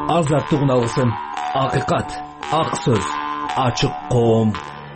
азаттык уналсын. Акыйкат, ак сөз, ачык коом.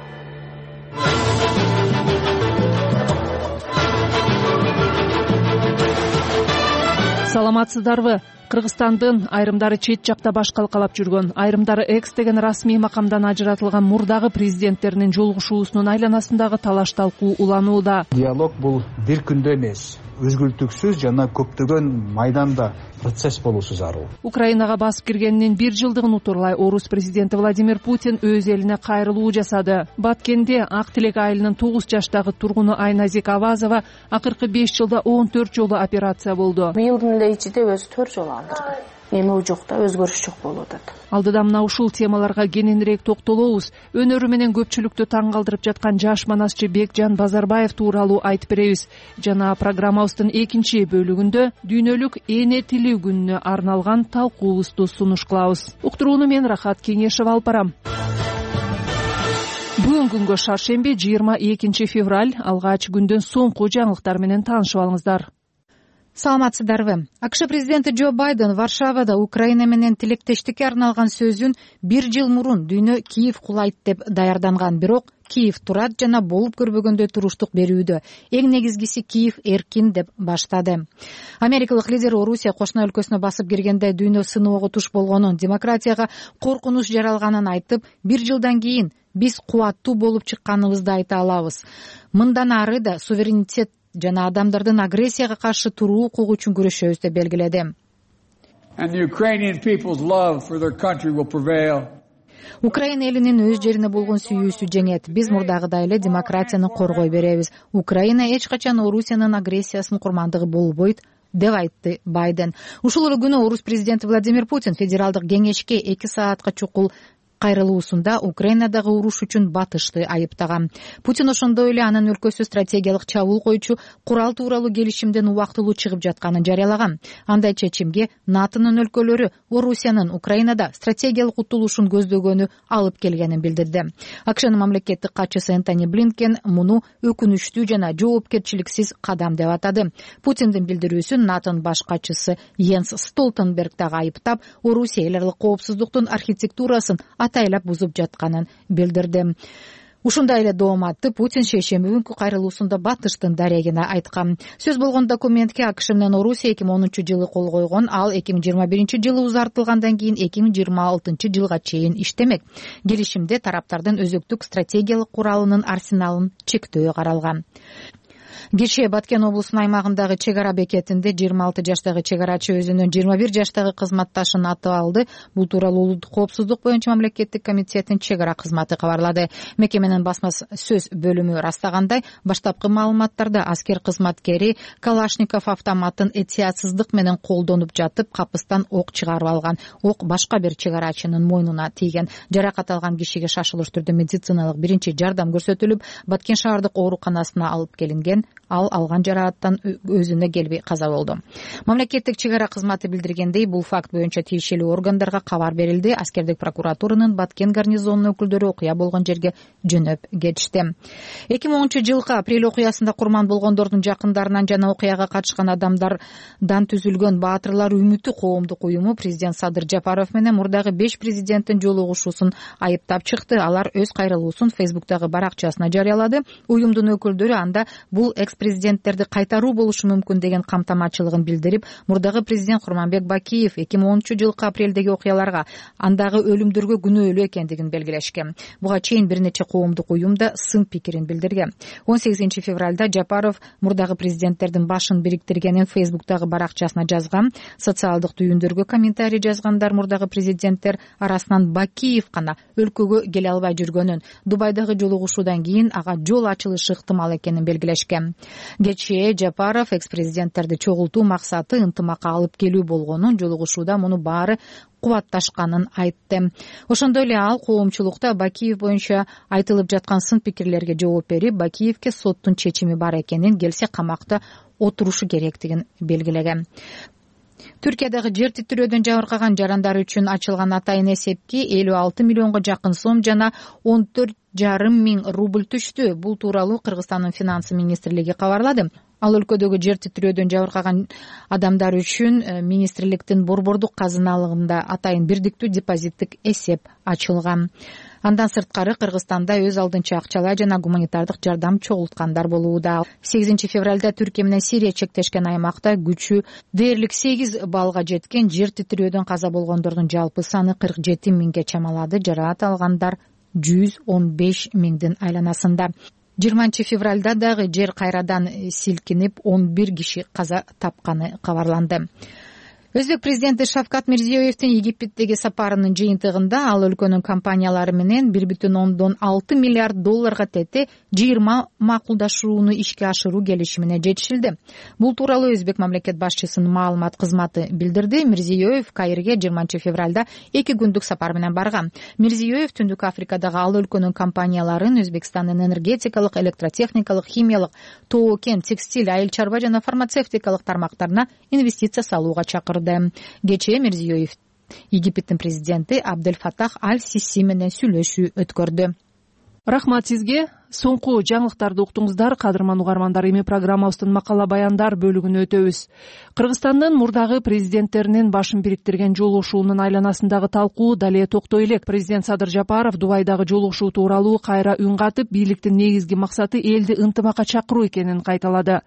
Саламатсыздарбы? Кыргызстандын айрымдары чет жакта баш калкалап жүргөн, айрымдары экс деген расмий макамдан ажыратылган мурдагы президенттеринин жолугушуусунун айланасындагы талаш талкуу уланууда. Диалог бул бир күндө эмес, үзгүлтүксүз жана көптөгөн майданда процесс болуусу зарыл. Украинага басып киргенинин 1 жылдыгын утурлай орус президенти Владимир Путин өз элине кайрылуу жасады. Баткенде Ак Тилек айылынын 9 жаштагы тургуну Айназик Авазова акыркы 5 жылда 14 жолу операция болду. Быйылдын эле ичинде өзү 4 жолу алдырды. Эми жок да, өзгөрүш жок болуп атат. Алдыда мына ушул темаларга кененирээк токтолобуз. Өнөрү менен көпчүлүктү таң калтырып жаткан жаш манасчы Бекжан Базарбаев тууралуу айтып беребиз. Жана программабыздын экинчи бөлүгүндө дүйнөлүк эне тили күнүнө арналган талкуубузду сунуш кылабыз. Уктурууну мен Рахат Кеңешева алып барам. Бүгүн күнгө шаршемби 22 февраль, алгач күндүн соңку жаңылыктар менен таанышып алыңыздар. Саламатсыздарбы? АКШ президенти Джо Байден Варшавада Украина менен тилектештикке арналган сөзүн 1 жыл мурун дүйнө Киев кулайт деп даярданган, бирок Киев турат жана болуп көрбөгөндөй туруштук берүүдө. Эң негизгиси Киев эркин деп баштады. Америкалык лидер Орусия кошуна өлкөсүнө басып киргенде дүйнө сыноого туш болгонун, демократияга коркунуч жаралганын айтып, 1 жылдан кийин биз кубаттуу болуп чыкканыбызды айта алабыз. Мындан ары да суверенитет жана адамдардын агрессияга каршы туруу укугу үчүн күрөшөбүз деп белгиледи. Украина элинин өз жерине болгон сүйүүсү жеңет. Биз мурдагыдай эле демократияны коргой беребиз. Украина эч качан Орусиянын агрессиясынын курмандыгы болбойт, деп айтты Байден. Ушул эле күнү орус президенти Владимир Путин федералдык кеңешке 2 саатка чукул кайрылуусунда Украинадагы уруш үчүн батышты айыптаган. Путин ошондой эле анын өлкөсү стратегиялык чабуул коючу курал тууралуу келишимден убактылуу чыгып жатканын жарыялаган. Андай чечимге НАТОнун өлкөлөрү Орусиянын Украинада стратегиялык утулушун көздөгөнү алып келгенин билдирди. АКШнын мамлекеттик катчысы Энтони Блинкен муну өкүнүчтүү жана жоопкерчиликсиз кадам деп атады. Путиндин билдирүүсүн НАТОнун баш катчысы Йенс Столтенберг дагы айыптап, Орусия эл аралык коопсуздуктун архитектурасын атайлап бузуп жатканын билдирди. Ушундай эле дооматты Путин шейшемби күнкү кайрылуусунда батыштын дарегине айткан. Сөз болгон документке АКШ менен Орусия 2010 жылы кол койгон, ал 2021 жылы узартылгандан кийин 2026 жылга чейин иштемек. Келишимде тараптардын өзөктүк стратегиялык куралынын арсеналын чектөө каралган. Кечээ Баткен облусунун аймагындагы чек ара бекетинде 26 жаштагы чек арачы өзүнүн 21 жаштагы кызматташын атып алды. Бул тууралуу улуттук коопсуздук боюнча мамлекеттик комитеттин чек ара кызматы кабарлады. Мекеменин басма сөз бөлүмү растагандай, баштапкы маалыматтарда аскер кызматкери Калашников автоматын этиятсыздык менен колдонуп жатып, капыстан ок чыгарып алган. Ок башка бир чек арачынын мойнуна тийген. Жаракат алган кишиге шашылыш түрдө медициналык биринчи жардам көрсөтүлүп, Баткен шаардык ооруканасына алып келинген. Ал алган жарааттан өзүнө келбей каза болду. Мамлекеттик чек ара кызматы билдиргендей, бул факт боюнча тиешелүү органдарга кабар берилди. Аскердик прокуратуранын Баткен гарнизонунун өкүлдөрү окуя болгон жерге жөнөп кетишти. 2010 жылкы апрель окуясында курман болгондордун жакындарынан жана окуяга катышкан адамдардан түзүлгөн Баатырлар үмүтү коомдук уюму президент Садыр Жапаров менен мурдагы 5 президенттин жолугушуусун айыптап чыкты. Алар өз кайрылуусун Фейсбуктагы баракчасына жарыялады. Уюмдун өкүлдөрү анда бул экс-президенттерди кайтаруу болушу мүмкүн деген камтамачылыгын билдирип, мурдагы президент Курманбек Бакиев 2010 жылкы апрелдеги окуяларга, андагы өлүмдөргө күнөөлүү экендигин белгилешкен. Буга чейин бир нече коомдук уюмда сын пикирин билдирген. 18 февралда Жапаров мурдагы президенттердин башын бириктиргенин Фейсбуктагы баракчасына жазган. Социалдык түйүндөргө комментарий жазгандар мурдагы президенттер арасынан Бакиев гана өлкөгө келе албай жүргөнүн, Дубайдагы жолугушуудан кийин ага жол ачылышы ыктымал экенин белгилешкен. Кечээ Жапаров экс-президенттерди чогултуу максаты ынтымакка алып келүү болгонун, жолугушууда муну баары кубатташканын айтты. Ошондой эле ал коомчулукта Бакиев боюнча айтылып жаткан сын пикирлерге жооп берип, Бакиевке соттун чечими бар экенин, келсе камакта отурушу керектигин белгилеген. Түркиядагы жер титирөөдөн жабыркаган жарандар үчүн ачылган атайын эсепке 56 миллионго жакын сом жана 14,5 миң рубль түштү. Бул тууралуу Кыргызстандын финансы министрлиги кабарлады. Ал өлкөдөгү жер титирөөдөн жабыркаган адамдар үчүн министрликтин борбордук казыналыгында атайын бирдиктүү депозиттик эсеп ачылган. Андан сырткары Кыргызстанда өз алдынча акчалай жана гуманитардык жардам чогулткандар болууда. 8 февралда Түркия менен Сирия чектешкен аймакта күчү дээрлик 8 баллга жеткен жер титирөөдөн каза болгондордун жалпы саны 47 миңге чамалады. Жараат алгандар 115 миңдин айланасында. 20 февралда дагы жер кайрадан силкинип 11 киши каза тапканы кабарланды. Өзбек президенти Шавкат Мирзиёевдин Египеттеги сапарынын жыйынтыгында ал өлкөнүн компаниялары менен 1,6 миллиард долларга тете 20 макулдашууну ишке ашыруу келишимине жетишилди. Бул тууралуу Өзбек мамлекет башчысынын маалымат кызматы билдирди. Мирзиёев Каирге 20 февралда 2 күндүк сапар менен барган. Мирзиёев Түндүк Африкадагы ал өлкөнүн компанияларын Өзбекстандын энергетикалык, электротехникалык, химиялык, тоо кен, текстиль, айыл чарба жана фармацевтикалык тармактарына инвестиция салууга чакырды. Кечээ Мирзиёев Египеттин президенти Абдель Фатах Аль-Сиси менен сүйлөшүү өткөрдү. Рахмат сизге. Соңку жаңылыктарды уктуңуздар. Кадырман угармандар, эми программабыздын макала баяндар бөлүгүнө өтөбүз. Кыргызстандын мурдагы президенттеринин башын бириктирген жолугушуунун айланасындагы талкуу дале токтой элек. Президент Садыр Жапаров Дубайдагы жолугушуу тууралуу кайра үн катып, бийликтин негизги максаты элди ынтымакка чакыруу экенин кайталады.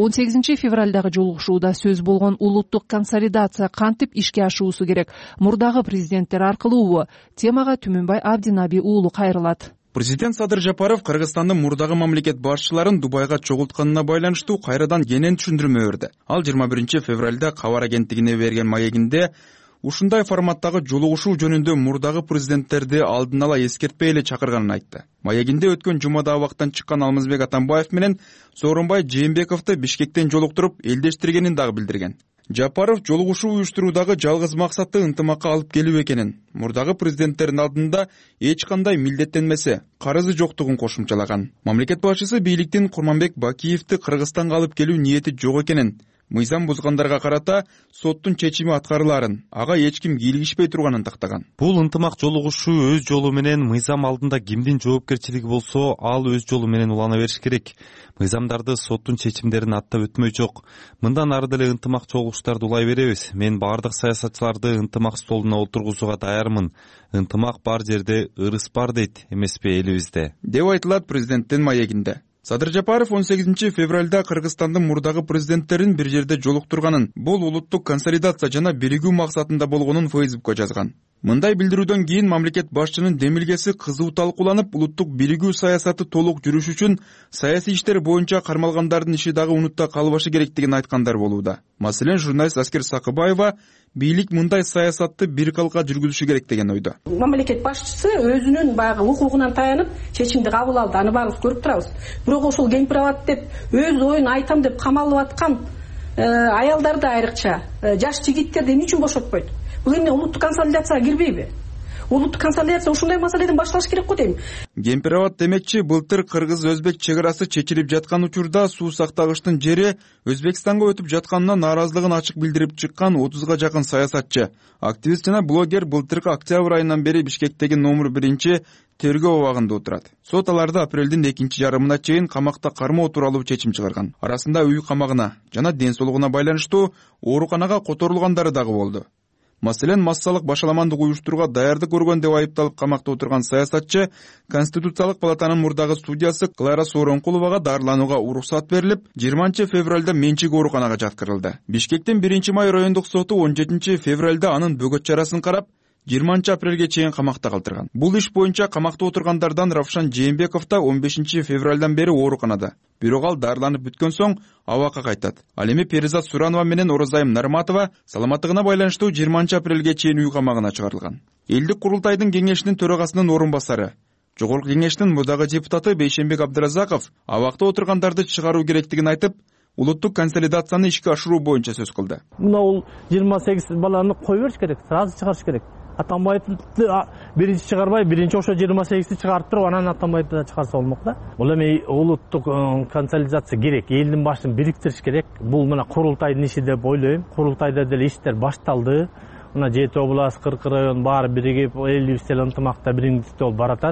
18 февралдагы жолугушууда сөз болгон улуттук консолидация кантип ишке ашуусу керек? Мурдагы президенттер аркылуубу? Темага Түмөнбай Абдинаби уулу кайрылат. Президент Садыр Жапаров Кыргызстандын мурдагы мамлекет башчыларын Дубайга чогултканына байланыштуу кайрадан кенен түшүндүрмө берди. Ал 21 февралда кабар агенттигине берген маегинде ушундай форматтагы жолугушуу жөнүндө мурдагы президенттерди алдын ала эскертпей эле чакырганын айтты. Маегинде өткөн жумада абактан чыккан Алмазбек Атамбаев менен Сооронбай Жээнбековду Бишкектен жолуктуруп элдештиргенин дагы билдирген. Жапаров жолугушуу уюштуруудагы жалгыз максаты ынтымакка алып келүү экенин, мурдагы президенттердин алдында эч кандай милдеттенмесе, карызы жоктугун кошумчалаган. Мамлекет башчысы бийликтин Курманбек Бакиевди Кыргызстанга алып келүү ниети жок экенин, мыйзам бузгандарга карата соттун чечими аткарыларын, ага эч ким кийлигишпей турганын тактаган. Бул ынтымак жолугушуу өз жолу менен мыйзам алдында кимдин жоопкерчилиги болсо, ал өз жолу менен улана бериш керек. Мыйзамдарды соттун чечимдерин аттап өтмөй жок. Мындан ары деле ынтымак чогулуштарды улай беребиз. Мен бардык саясатчыларды ынтымак столуна отургузууга даярмын. Ынтымак бар жерде ырыс бар дейт эмеспи элибизде, деп айтылат президенттин маегинде. Садыр Жапаров 18 февралда Кыргызстандын мурдагы президенттерин бир жерде жолуктурганын, бул улуттук консолидация жана биригүү максатында болгонун Фейсбукка жазган. Мындай билдирүүдөн кийин мамлекет башчынын демилгеси кызуу талкууланып, улуттук биригүү саясаты толук жүрүш үчүн саясий иштер боюнча кармалгандардын иши дагы унутта калбашы керектигин айткандар болууда. Маселен, журналист Аскер Сакыбаева бийлик мындай саясатты бир калка жүргүзүшү керек деген ойдо. Мамлекет башчысы өзүнүн баягы укугунан таянып чечимди кабыл алды. Аны баарыбыз көрүп турабыз. Бирок ошол кемпир абат деп өз оюн айтам деп камалып аткан аялдарды, айрыкча жаш жигиттерди эмне үчүн бошотпойт? Бул эмне улуттук консолидацияга кирбейби? Улуттук консолидация ушундай маселеден башталыш керек го дейм. Кемпирабад демекчи, былтыр кыргыз-өзбек чек арасы чечилип жаткан учурда суу сактагычтын жери Өзбекстанга өтүп жатканына нааразылыгын ачык билдирип чыккан 30га жакын саясатчы, активист жана блогер былтыркы октябрь айынан бери Бишкектеги номер 1 тергөө абагында отурат. Сот аларды апрелдин 2 жарымына чейин камакта кармоо тууралуу чечим чыгарган. Арасында үй камагына жана ден соолугуна байланыштуу ооруканага которулгандары дагы болду. Маселен, массалык башаламандык уюштурууга даярдык көргөн деп айыпталып камакта отурган саясатчы Конституциялык палатанын мурдагы судьясы Клара Сооронкуловага дарыланууга уруксат берилип, 20 февралда менчик ооруканага жаткырылды. Бишкектин 1 май райондук соту 17 февралда анын бөгөт чарасын карап, 20 апрелге чейин камакта калтырган. Бул иш боюнча камакта отургандардан Равшан Жээнбеков да 15 февралдан бери ооруканада. Бирок ал дарыланып бүткөн соң абакка кайтат. Ал эми Перизат Суранова менен Орозайым Нарматова саламаттыгына байланыштуу 20 апрелге чейин үй камагына чыгарылган. Элдик курултайдын кеңешинин төрагасынын орун басары, Жогорку кеңештин мурдагы депутаты Бейшенбек Абдыразаков абакта отургандарды чыгаруу керектигин айтып, улуттук консолидацияны ишке ашыруу боюнча сөз кылды. Мына ул 28 баланы кой бериш керек, сразу чыгарыш керек. Атамбаевди биринчи чыгарбай, биринчи ошо 28-ти чыгарып туруп, анан Атамбаевди да чыгарса болмок да. Бул эми улуттук консолидация керек, элдин башын бириктириш керек. Бул мына курултайдын иши деп ойлойм. Курултайда деле иштер башталды. Мына 7 област, 40 район баары биригип, элибиз деле ынтымакта биримдикте болуп баратат.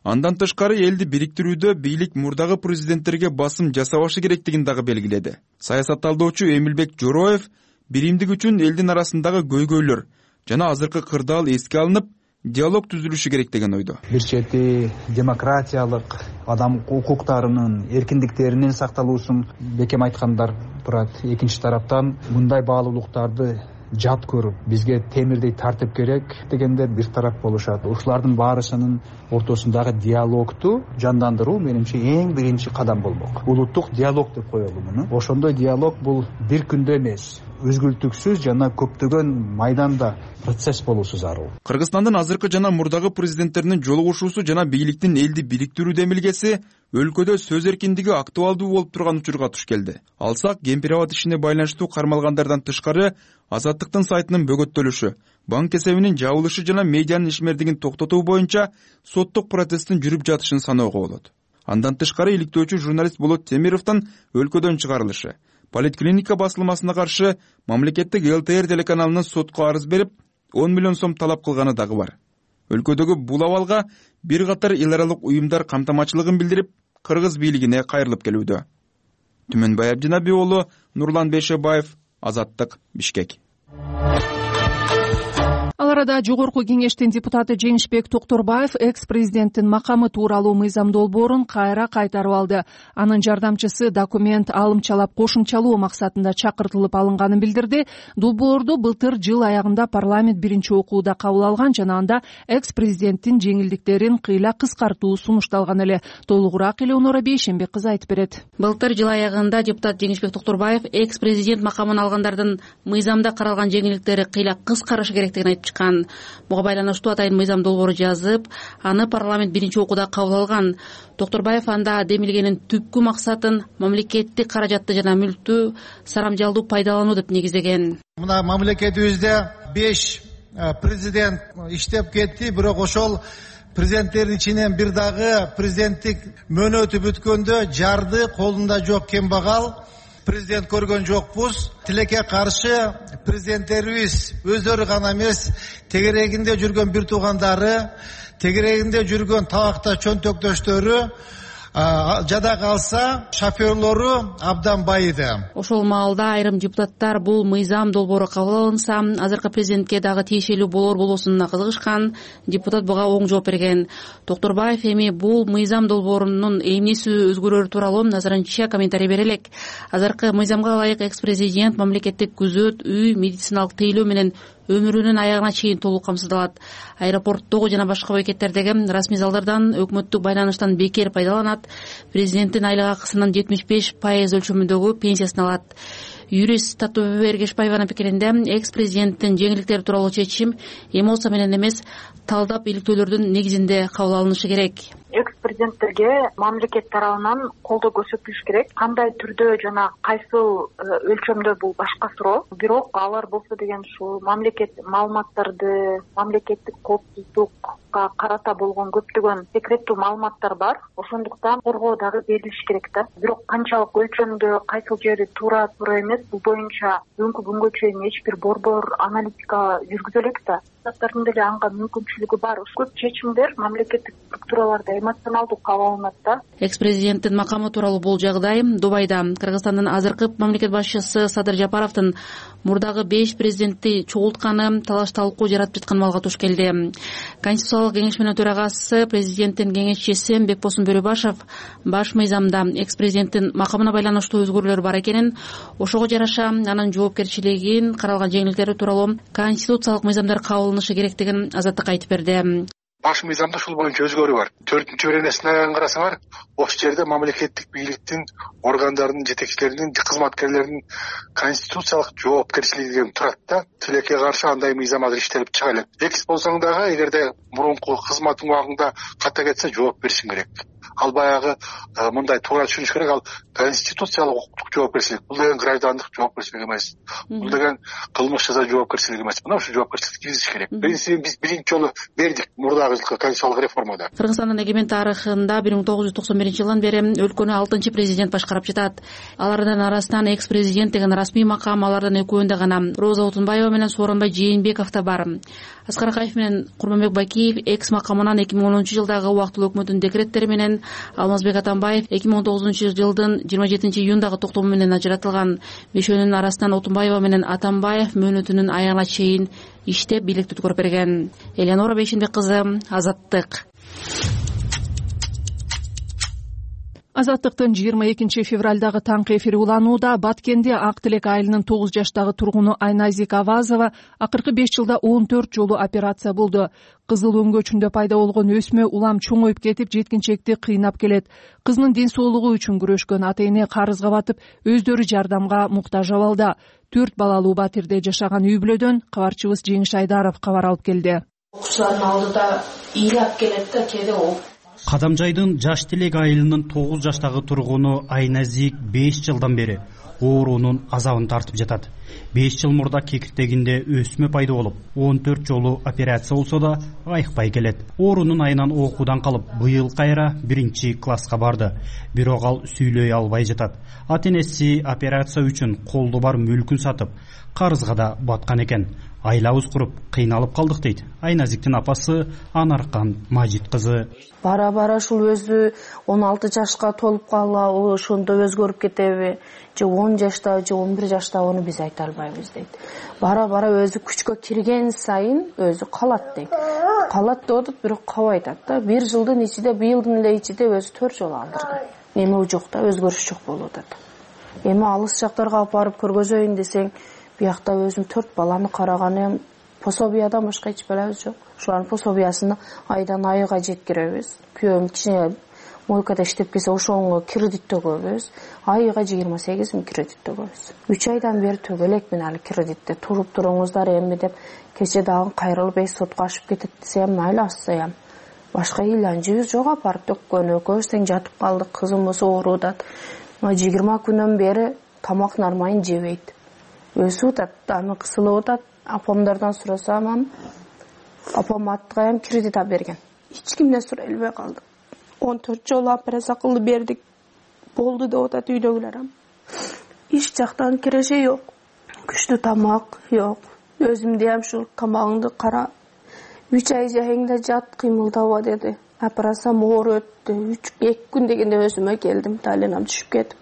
Андан тышкары элди бириктирүүдө бийлик мурдагы президенттерге басым жасабашы керектигин дагы белгиледи. Саясат талдоочу Эмилбек Жороев биримдик үчүн элдин арасындагы көйгөйлөр жана азыркы кырдаал эске алынып, диалог түзүлүшү керек деген ойдо. Бир чети демократиялык, адам укуктарынын, эркиндиктеринин сакталуусун бекем айткандар турат. Экинчи тараптан мындай баалуулуктарды жат көрүп, бизге темирдей тартип керек дегендер бир тарап болушат. Ушулардын баарысынын ортосундагы диалогту жандандыруу менимче эң биринчи кадам болмок. Улуттук диалог деп коелу муну. Ошондой диалог бул бир күндө эмес, үзгүлтүксүз жана көптөгөн майданда процесс болуусу зарыл. Кыргызстандын азыркы жана мурдагы президенттеринин жолугушуусу жана бийликтин элди бириктирүү демилгеси өлкөдө сөз эркиндиги актуалдуу болуп турган учурга туш келди. Алсак, Кемпир-Абад ишине байланыштуу кармалгандардан тышкары Азаттыктын сайтынын бөгөттөлүшү, банк эсебинин жабылышы жана медианын ишмердигин токтотуу боюнча соттук процесстин жүрүп жатышын саноого болот. Андан тышкары иликтөөчү журналист Болот Темировдун өлкөдөн чыгарылышы, Политклиника басылмасына каршы мамлекеттик ЛТР телеканалынын сотко арыз берип, 10 миллион сом талап кылганы дагы бар. Өлкөдөгү бул абалга бир катар эл аралык уюмдар камтамачылыгын билдирип, кыргыз бийлигине кайрылып келүүдө. Түмөнбай Абдинабий уулу, Нурлан Бейшебаев, Азаттык, Бишкек. Ал арада жогорку кеңештин депутаты Жеңишбек Токторбаев экс-президенттин макамы тууралуу мыйзам долбоорун кайра кайтарып алды. Анын жардамчысы документ алымчалап кошумчалоо максатында чакыртылып алынганын билдирди. Долбоорду былтыр жыл аягында парламент биринчи окууда кабыл алган жана анда экс-президенттин жеңилдиктерин кыйла кыскартуу сунушталган эле. Толугураак Элеонора Бейшембек кызы айтып берет. Былтыр жыл аягында депутат Жеңишбек Токторбаев экс-президент макамын алгандардын мыйзамда каралган жеңилдиктери кыйла кыскарышы керектигин айтып чыккан. Буга байланыштуу атайын мыйзам долбоору жазып, аны парламент биринчи окууда кабыл алган. Токторбаев анда демилгенин түпкү максатын мамлекеттик каражатты жана мүлктү сарамжалдуу пайдалануу деп негиздеген. Мына мамлекетибизде 5 президент иштеп кетти, бирок ошол президенттердин ичинен бир дагы президенттик мөөнөтү бүткөндө жарды колунда жок кембагал президент көргөн жокпуз. Тилекке каршы президенттерибиз өздөрү гана эмес, тегерегинде жүргөн бир туугандары, тегерегинде жүргөн табакта чөнтөктөштөрү, жада калса шоферлору абдан байыды. Ошол маалда айрым депутаттар бул мыйзам долбоору кабыл алынса, азыркы президентке дагы тиешелүү болор болбосуна кызыгышкан. Депутат буга оң жооп берген. Токторбаев эми бул мыйзам долбоорунун эмнеси өзгөрөрү тууралуу назарынча комментарий бере элек. Азыркы мыйзамга ылайык экс-президент мамлекеттик күзөт, үй, медициналык тейлөө менен өмүрүнүн аягына чейин толук камсыздалат. Аэропорттогу жана башка бекеттердеги расмий залдардан, өкмөттүк байланыштан бекер пайдаланат. Президенттин айлык акысынын 75% өлчөмүндөгү пенсиясын алат. Юрист Татыбек Эргешбаеванын пикиринде экс-президенттин жеңилдиктери тууралуу чечим эмоция менен эмес, талдап иликтөөлөрдүн негизинде кабыл алынышы керек. Экс-президенттерге мамлекет тарабынан колдоо көрсөтүлүш керек. Кандай түрдө жана кайсыл өлчөмдө бул башка суроо. Бирок алар болсо деген ушул мамлекет маалыматтарды, мамлекеттик коопсуздукка карата болгон көптөгөн секреттүү маалыматтар бар. Ошондуктан коргоо дагы берилиш керек да. Бирок канчалык өлчөмдө, кайсыл жери туура эмес, бул боюнча бүгүнкү күнгө чейин эч бир борбор аналитика жүргүзө элек да. Депутаттардын деле анга мүмкүнчүлүгү бар. Көп чечимдер мамлекеттик структураларда эмоционалдуу кабыл алынат да. Экс-президенттин макамы тууралуу бул жагдай Дубайда Кыргызстандын азыркы мамлекет башчысы Садыр Жапаровдун мурдагы 5 президентти чогултканы талаш талкуу жаратып жаткан маалга туш келди. Конституциялык кеңешменин төрагасы, президенттин кеңешчиси Бекбосун Бөрөбашев баш мыйзамда экс-президенттин макамына байланыштуу өзгөрүүлөр бар экенин, ошого жараша анын жоопкерчилигин, каралган жеңилдиктери тууралуу конституциялык мыйзамдар кабыл алынышы керектигин Азаттыкка айтып берди. Баш мыйзамда ушул боюнча өзгөрүү бар. 4-беренесине карасаңар, ошол жерде мамлекеттик бийликтин органдарынын жетекчилеринин, кызматкерлеринин конституциялык жоопкерчилиги деген турат да. Тилекке каршы андай мыйзам азыр иштелип чыга элек. Экс болсоң дагы, эгерде мурунку кызматың убагында ката кетсе жооп беришиң керек. Ал баягы мындай туура түшүнүш керек, ал конституциялык укуктук жоопкерчилик. Бул деген граждандык жоопкерчилик эмес. Бул деген кылмыш жаза жоопкерчилик эмес. Мына ушул жоопкерчиликти киргизиш керек. Биз биринчи жолу бердик. Мурда ага жылкы конституциялык реформада. Кыргызстандын эгемен тарыхында 1991 жылдан бери өлкөнү 6 президент башкарып жатат. Алардын арасынан экс-президент деген расмий макам алардан экөөндө гана. Роза Отунбаева менен Сооронбай Жээнбеков да бар. Аскар Акаев менен Курманбек Бакиев экс макамынан 2010 жылдагы убактылуу өкмөттүн декреттери менен, Алмазбек Атамбаев 2019 жылдын 27 июндагы токтому менен ажыратылган. Бешөөнүн арасынан Отунбаева менен Атамбаев мөөнөтүнүн аягына чейин иштеп бийликти өткөрүп берген. Элеонора Бейшенбек кызы, Азаттык. Азаттыктын 22 февралдагы таңкы эфири уланууда. Баткенде Ак Тилек айылынын 9 жаштагы тургуну Айназик Авазова акыркы 5 жылда 14 жолу операция болду. Кызыл өңгөчүндө пайда болгон өсмө улам чоңоюп кетип, жеткинчекти кыйнап келет. Кызынын ден соолугу үчүн күрөшкөн ата-эне карызга батып, өздөрү жардамга муктаж абалда. 4 балалуу батирде жашаган үй бүлөдөн кабарчыбыз Жеңиш Айдаров кабар алып келди. Окуучулардын алдыда ыйлап келет да, кээде ол. Кадамжайдын Жаш Тилек айылынын 9 жаштагы тургуну Айназик 5 жылдан бери оорунун азабын тартып жатат. 5 жыл мурда кекиртегинде өсмө пайда болуп, 14 жолу операция болсо да айыкпай келет. Оорунун айынан окуудан калып, быйыл кайра 1-класска барды. Бирок ал сүйлөй албай жатат. Ата-энеси операция үчүн колду бар мүлкүн сатып, карызга да баткан экен. Айлабыз куруп, кыйналып калдык дейт Айназиктин апасы Анаркан Мажит кызы. Бара-бара ушул өзү 16 жашка толуп калабы, ошондо өзгөрүп кетеби, же 10 жашта, же 11 жашта, аны биз айта албайбыз дейт. Бара-бара өзү күчкө кирген сайын өзү калат дейт. Калат деп атат, бирок кабай айтат да. 1 жылдын ичинде, быйылдын эле ичинде өзү 4 жолу алдырды. Эми жок да, өзгөрүш жок болуп атат. Эми алыс жактарга алып барып көргөзөйүн десең, биякта өзүм 4 баланы караганым, пособиядан башка эч балабыз жок. Ушулардын пособиясына айдан айга жеткиребиз. Күйөөм кичине мойкада иштеп келсе, ошого кредит төгөбүз. Айга 28 000 кредит төгөбүз. 3 айдан бери төгө элекмин али кредитти. Туруп туруңуздар эми деп, кече дагы кайрылып 5 сотко ашып кетет десем, майла ассаям. Башка иланжыбыз жок, апарып төккөн экөөбүз тең жатып калдык. Кызымыз оорудат. 20 күнөн бери тамак нормально жебейт. Өсүп атат, аны кысылып атат. Апамдардан сурасам, апам аттыгайым кредит алып берген. Эч кимден сурай элбей калдым. 14 жолу операция кылды бердик. Болду деп атат үйдөгүлөр. Иш жактан киреше жок. Күчтүү тамак жок. Өзүм дем ушул тамагыңды кара. 3 ай жайыңда жат, кыймылдаба деди. Операция оор өттү. 2 күн дегенде өзүмө келдим. Талинам түшүп кетип.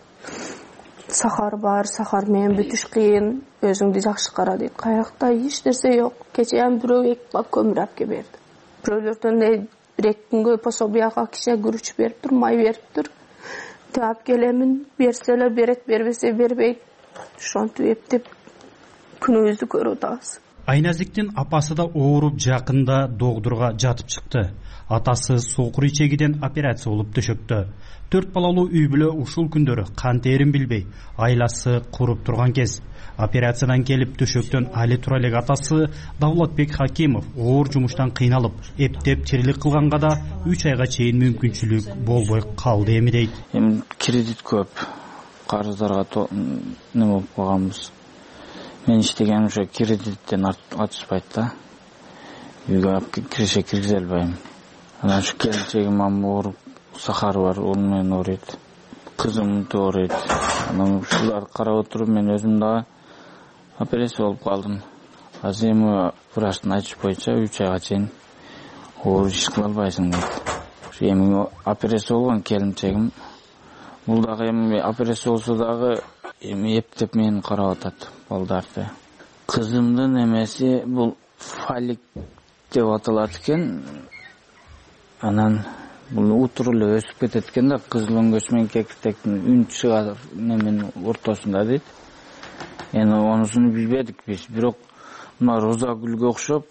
Сахар бар, сахар менен бүтүш кыйын. Өзүңдү жакшы кара дейт. Каякта эч нерсе жок. Кечеем бирөө 2 бак көмүр алып келип берди. Бирөөлөрдөн 1 күнгө пособияга киче күрүч берип тур, май берип тур. Таап келемин, берселер берет, бербесе бербейт. Ошонтип эптеп күнүбүздү көрүп атабыз. Айназиктин апасы да ооруп жакында докторго жатып чыкты. Атасы сокур ичегиден операция болуп төшөктө. 4 балалуу үй бүлө ушул күндөрү кан терин билбей, айласы куруп турган кез. Операциядан келип төшөктөн али тура элек атасы Давлатбек Хакимов оор жумуштан кыйналып, эптеп тирилик кылганга да 3 айга чейин мүмкүнчүлүк болбой калды эми дейт. Эми кредит көп, карыздарга неме болуп калганбыз. Мен иштегеним ошо кредиттен атышпайт да. Үйгө киреше киргизе албайм. Анан ушу келинчегим ооруп, сахары бар, ол менен ооруйт. Кызым да ооруйт. Анан ушуларды карап отуруп мен өзүм дагы операция болуп калдым. Азыр эми врачтын айтышы боюнча 3 айга чейин оор иш кыла албайсың дейт. Эми операция болгон келинчегим. Бул дагы эми операция болсо дагы эми эптеп мени карап атат балдарды. Кызымдын эмеси бул фалик деп аталат экен. Анан бул утур эле өсүп кетет экен да, кызыл өңгөч менен кекиртектин үн чыгар неменин ортосунда дейт. Эми онусун билбедик биз, бирок мына роза гүлгө окшоп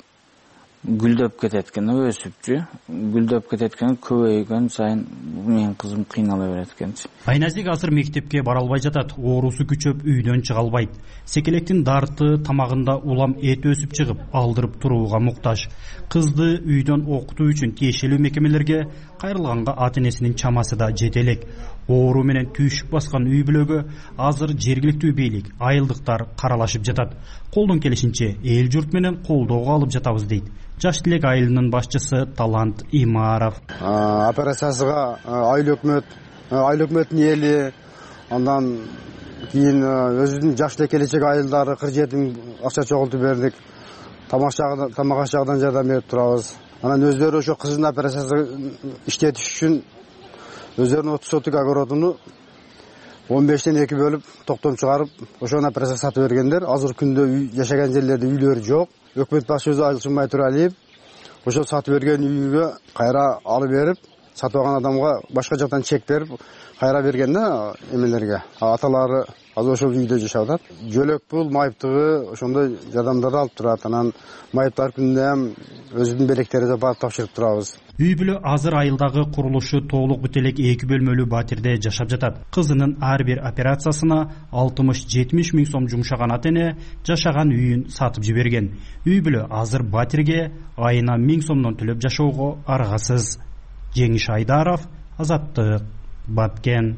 гүлдөп кетет экен, өсүпчү. Гүлдөп кетет экен, көбөйгөн сайын менин кызым кыйнала берет экенчи. Айназик азыр мектепке бара албай жатат, оорусу күчөп үйдөн чыга албайт. Секелектин дарты тамагында улам эт өсүп чыгып, алдырып турууга муктаж. Кызды үйдөн окутуу үчүн тиешелүү мекемелерге кайрылганга ата энесинин чамасы да жете элек. Оору менен түйшүк баскан үй бүлөгө азыр жергиликтүү бийлик, айылдыктар каралашып жатат. Колдон келишинче эл журт менен колдоого алып жатабыз дейт Жаш Тилек айылынын башчысы Талант Имаров. Операциясыга айыл өкмөттүн эли, андан кийин өзүбүздүн Жаш Тилек келечек айылдары 47 акча чогултуп бердик. Тамак ашыгынан жардам берип турабыз. Анан өздөрү ошо кызын операциясы иштетиш үчүн өздөрүнүн 30 сотук огородуну 15тен 2 бөлүп токтом чыгарып, ошону операцияга сатып бергендер. Азыр күндө жашаган жерлерде үйлөрү жок. Өкмөт башчыбыз Айылчын Байтуралиев ошол сатып берген үйгө кайра алып берип, сатып алган адамга башка жактан чек берип, кайра берген да эмелерге. Аталары азыр ошол үйдө жашап атат. Жөлөк пул, майыптыгы ошондой жардамдарды алып турат. Анан майыптар күндө ham өзүнүн белектерине барып тапшырып турабыз. Үй бүлө азыр айылдагы курулушу толук бүтө элек 2 бөлмөлүү батирде жашап жатат. Кызынын ар бир операциясына 60-70 миң сом жумшаган ата эне жашаган үйүн сатып жиберген. Үй бүлө азыр батирге айына 1000 сомдон төлөп жашоого аргасыз. Жеңиш Айдаров, Азаттык, Баткен.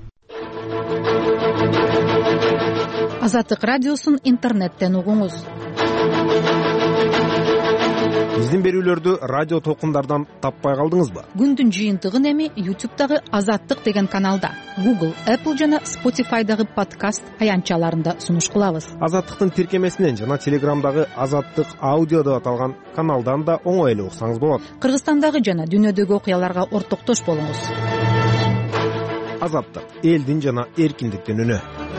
Азаттык радиосун интернеттен угуңуз. Биздин берүүлөрдү радио толкундардан таппай калдыңызбы? Күндүн жыйынтыгын эми YouTube'дагы Азаттык деген каналда, Google, Apple жана Spotify'дагы подкаст аянтчаларында сунуш кылабыз. Азаттыктын тиркемесинен жана Телеграмдагы Азаттык аудио деп аталган каналдан да оңой эле уксаңыз болот. Кыргызстандагы жана дүйнөдөгү окуяларга ортоктош болуңуз. Азаттык, элдин жана эркиндиктин үнү.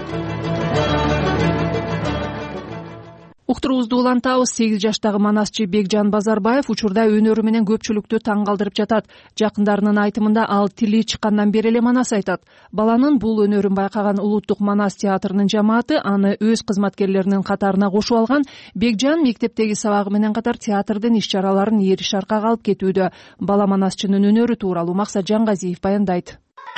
Уктуруубузду улантабыз. 8 жаштагы манасчы Бекжан Базарбаев учурда өнөрү менен көпчүлүктү таң калтырып жатат. Жакындарынын айтымында ал тили чыккандан бери эле манас айтат. Баланын бул өнөрүн байкаган Улуттук манас театрынын жамааты аны өз кызматкерлеринин катарына кошуп алган. Бекжан мектептеги сабагы менен катар театрдын иш-чараларын эриш аркага алып кетүүдө. Бала манасчынын өнөрү тууралуу Максат Жангазиев баяндайт.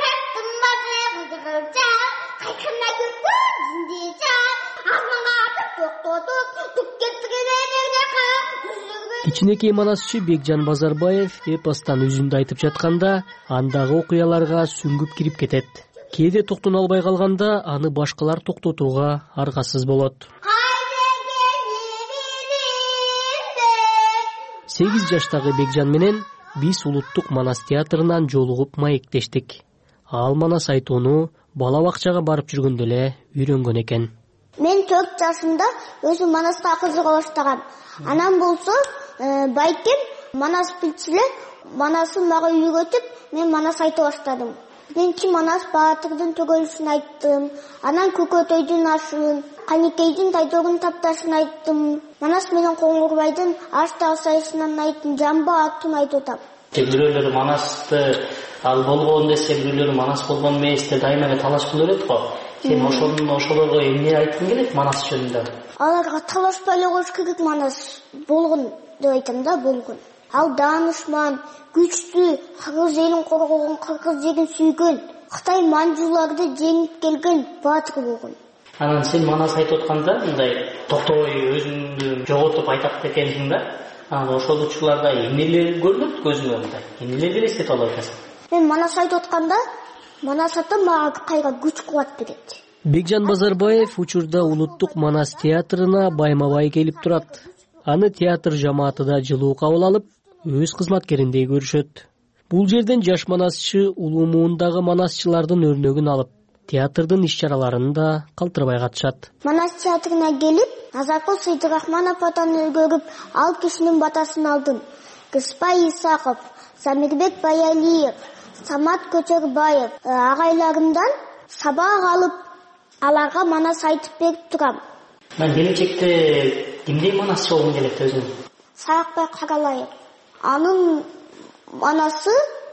Кичинекей манасчы Бекжан Базарбаев эпостан үзүндү айтып жатканда, андагы окуяларга сүңгүп кирип кетет. Кээде токтоно албай калганда аны башкалар токтотууга аргасыз болот. 8 жаштагы Бекжан менен биз Улуттук манас театрынан жолугуп маектештик. Ал манас айтууну бала бакчага барып жүргөндө эле үйрөнгөн экен. Мен 4 жашымда өзүм манаска кызыга баштагам. Анан болсо байкем манас билчиле, манасын мага үйрөтүп, мен манас айта баштадым. Биринчи манас Баатырдын төгөлүшүн айттым, анан Көкөтөйдүн ашын, Каникейдин тайдогун тапташын айттым. Манас менен Коңгурбайдын аштагы сайышынан айттым, Жамба аттын айтып атам. Бирөөлөр манасты ал болгон десе, бирөөлөр манас болгон эмес деп дайыма эле талаш кылып өрөт го. Сен ошолорго эмне айткың келет манас жөнүндө? Аларга талашпай эле коюш керек, манас болгон деп айтам да, болгон. Ал даанышман, күчтүү, кыргыз элин коргогон, кыргыз жерин сүйгөн, Кытай манжуларды жеңип келген баатыр болгон. Анан сен манас айтып атканда мындай токтобой өзүңдү жоготуп айтат экенсиң да. Анан ошол учурларда эмнелер көрүнөт көзүңө мындай? Эмнелерди элестетип алып атасың? Мен манас айтып атканда манас ата мага кайра күч кубат берет. Бекжан Базарбаев учурда Улуттук манас театрына байма-бай келип турат. Аны театр жамааты да жылуу кабыл алып, өз кызматкериндей көрүшөт. Бул жерден жаш манасчы улуу муундагы манасчылардын өрнөгүн алып, театрдын иш-чараларында да калтырбай катышат. Манас театрына келип, Назаркул Сейдирахманов атаны көрүп, ал кишинин батасын алдым. Кыспай Исаков, Самирбек Баялиев, Самат Көчөрбаев агайларымдан сабак алып, аларга манас айтып берип турам. Мен келечекте кимдей манасчы болгум келет өзүм? Саякбай Каралаев. Анын манасы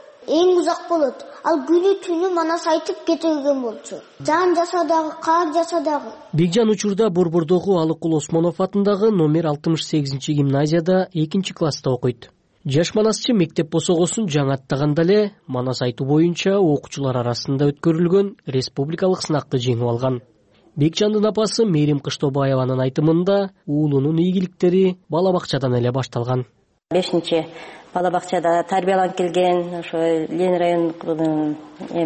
эң узак болот. Ал күнү түнү манас айтып кетирген болчу. Жан жаса дагы, кар жаса дагы. Бекжан учурда Борбордогу Алыкул Осмонов атындагы номер 68-гимназияда 2-класста окуйт. Жаш манасчы мектеп босогосун жаңаттаганда эле манас айтуу боюнча окуучулар арасында өткөрүлгөн республикалык сынакты жеңип алган. Бекжандын апасы Мерим Кыштобаеванын айтымында уулунун ийгиликтери бала бакчадан эле башталган. 5 бала бакчада тарбияланып келген, ошо Ленин районунун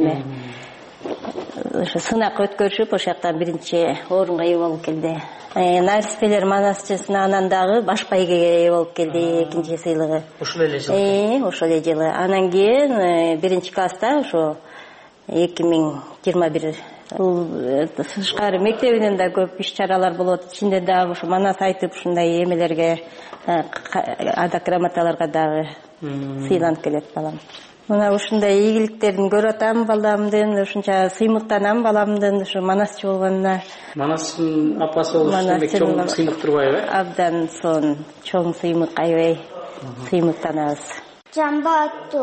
ошо сынак өткөрүшүп, ошол жактан 1-орунга ээ болуп келди. Наристелер манасчысына анан дагы баш байгеге ээ болуп келди, 2 сыйлыгы. Ошол эле жылы. Ошол эле жылы. Анан кийин 1-класста ошо 2021 бул тышкары мектебинен да көп иш-чаралар болот. Ичинде дагы ошо манас айтып ушундай эмелерге, ада грамоталарга дагы сыйланып келет балам. Мына ушундай ийгиликтерин көрүп атам баламдын, ушунча сыймыктанам баламдын ушу манасчы болгонуна. Манастын апасы болуш демек чоң сыймык турбайбы? Абдан сон, чоң сыймык, аябай сыймыктанабыз. Жамбатту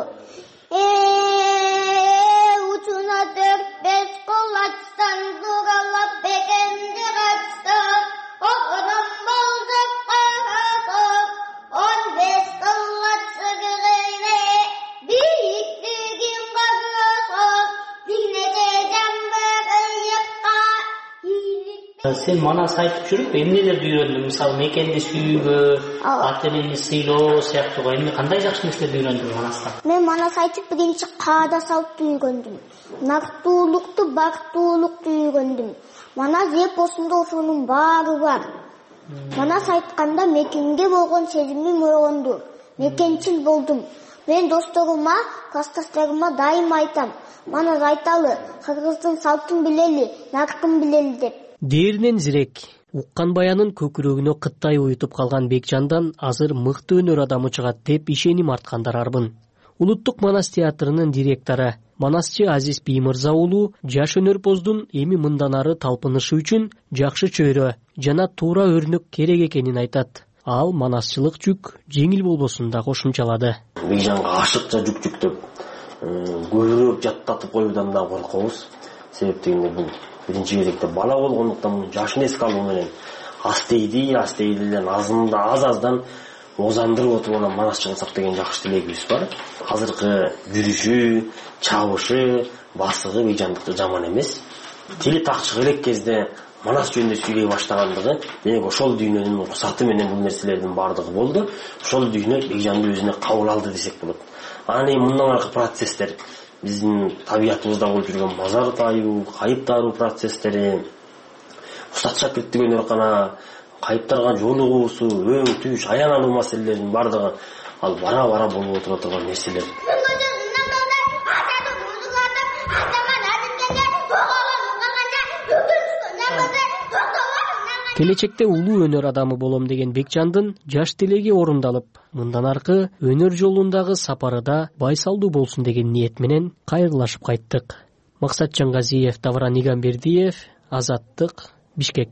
учуна 4-5 кол ачсан, дугалап бекенди качсан, огурам болдуп калсак, 15 кол ачсы кыгыйне, бииктигин багасак, бирнече жамбы ыйыкка. Сен манас айтып жүрүп, эмнелерди үйрөндүң? Мисалы, мекенди сүйүүгө, ата энени сыйлоо сыяктуу эмне кандай жакшы нерселерди үйрөндүң манастан? Мен манас айтып биринчи каада салыпты үйрөндүм. Нактуулукту, бактуулукту үйрөндүм. Манас эпосунда ошонун баары бар. Манас айтканда мекенге болгон сезимим ойгонду. Мекенчил болдум. Мен досторума, классташтарыма дайым айтам. Манас айталы, кыргыздын салтын билели, наркын билели деп. Дээринен зирек уккан баянын көкүрөгүнө кыттай уютуп калган Бекжандан азыр мыкты өнөр адамы чыгат деп ишеним арткандар арбын. Улуттук манас театрынын директору манасчы Азиз Биймырза уулу жаш өнөрпоздун эми мындан ары талпынышы үчүн жакшы чөйрө жана туура өрнөк керек экенин айтат. Ал манасчылык жүк жеңил болбосун да кошумчалады. Бекжанга ашыкча жүк жүктөп көбүрөөк жаттатып коюудан да коркобуз. Себеп дегенде бул биринчи кезекте бала болгондуктан жашын эске алуу менен астейдилен аз-аздан озандырып отуруп анан манасчы кылсак деген жакшы тилегибиз бар. Азыркы жүрүшү, чабышы, басыгы Бекжандыкы жаман эмес. Тили такчык элек кезде манас жөнүндө сүйлөй баштагандыгы, демек ошол дүйнөнүн уруксаты менен бул нерселердин баардыгы болду. Ошол дүйнө Бекжанды өзүнө кабыл алды десек болот. Анан мындан аркы процесстер биздин табиятыбызда болуп жүргөн мазар таюу, кайыптаруу процесстери, Устат Шакирттик өнөркана, кайыптарга жолугуусу, өң, түш, аян алуу маселелеринин баардыгы ал бара-бара болуп отура турган нерселер. Келечекте улуу өнөр адамы болом деген Бекжандын жаш тилеги орундалып, мындан аркы өнөр жолундагы сапары да байсалдуу болсун деген ниет менен кайрылашып кайттык. Максатжан Газиев, Давран Игамбердиев, Азаттык, Бишкек.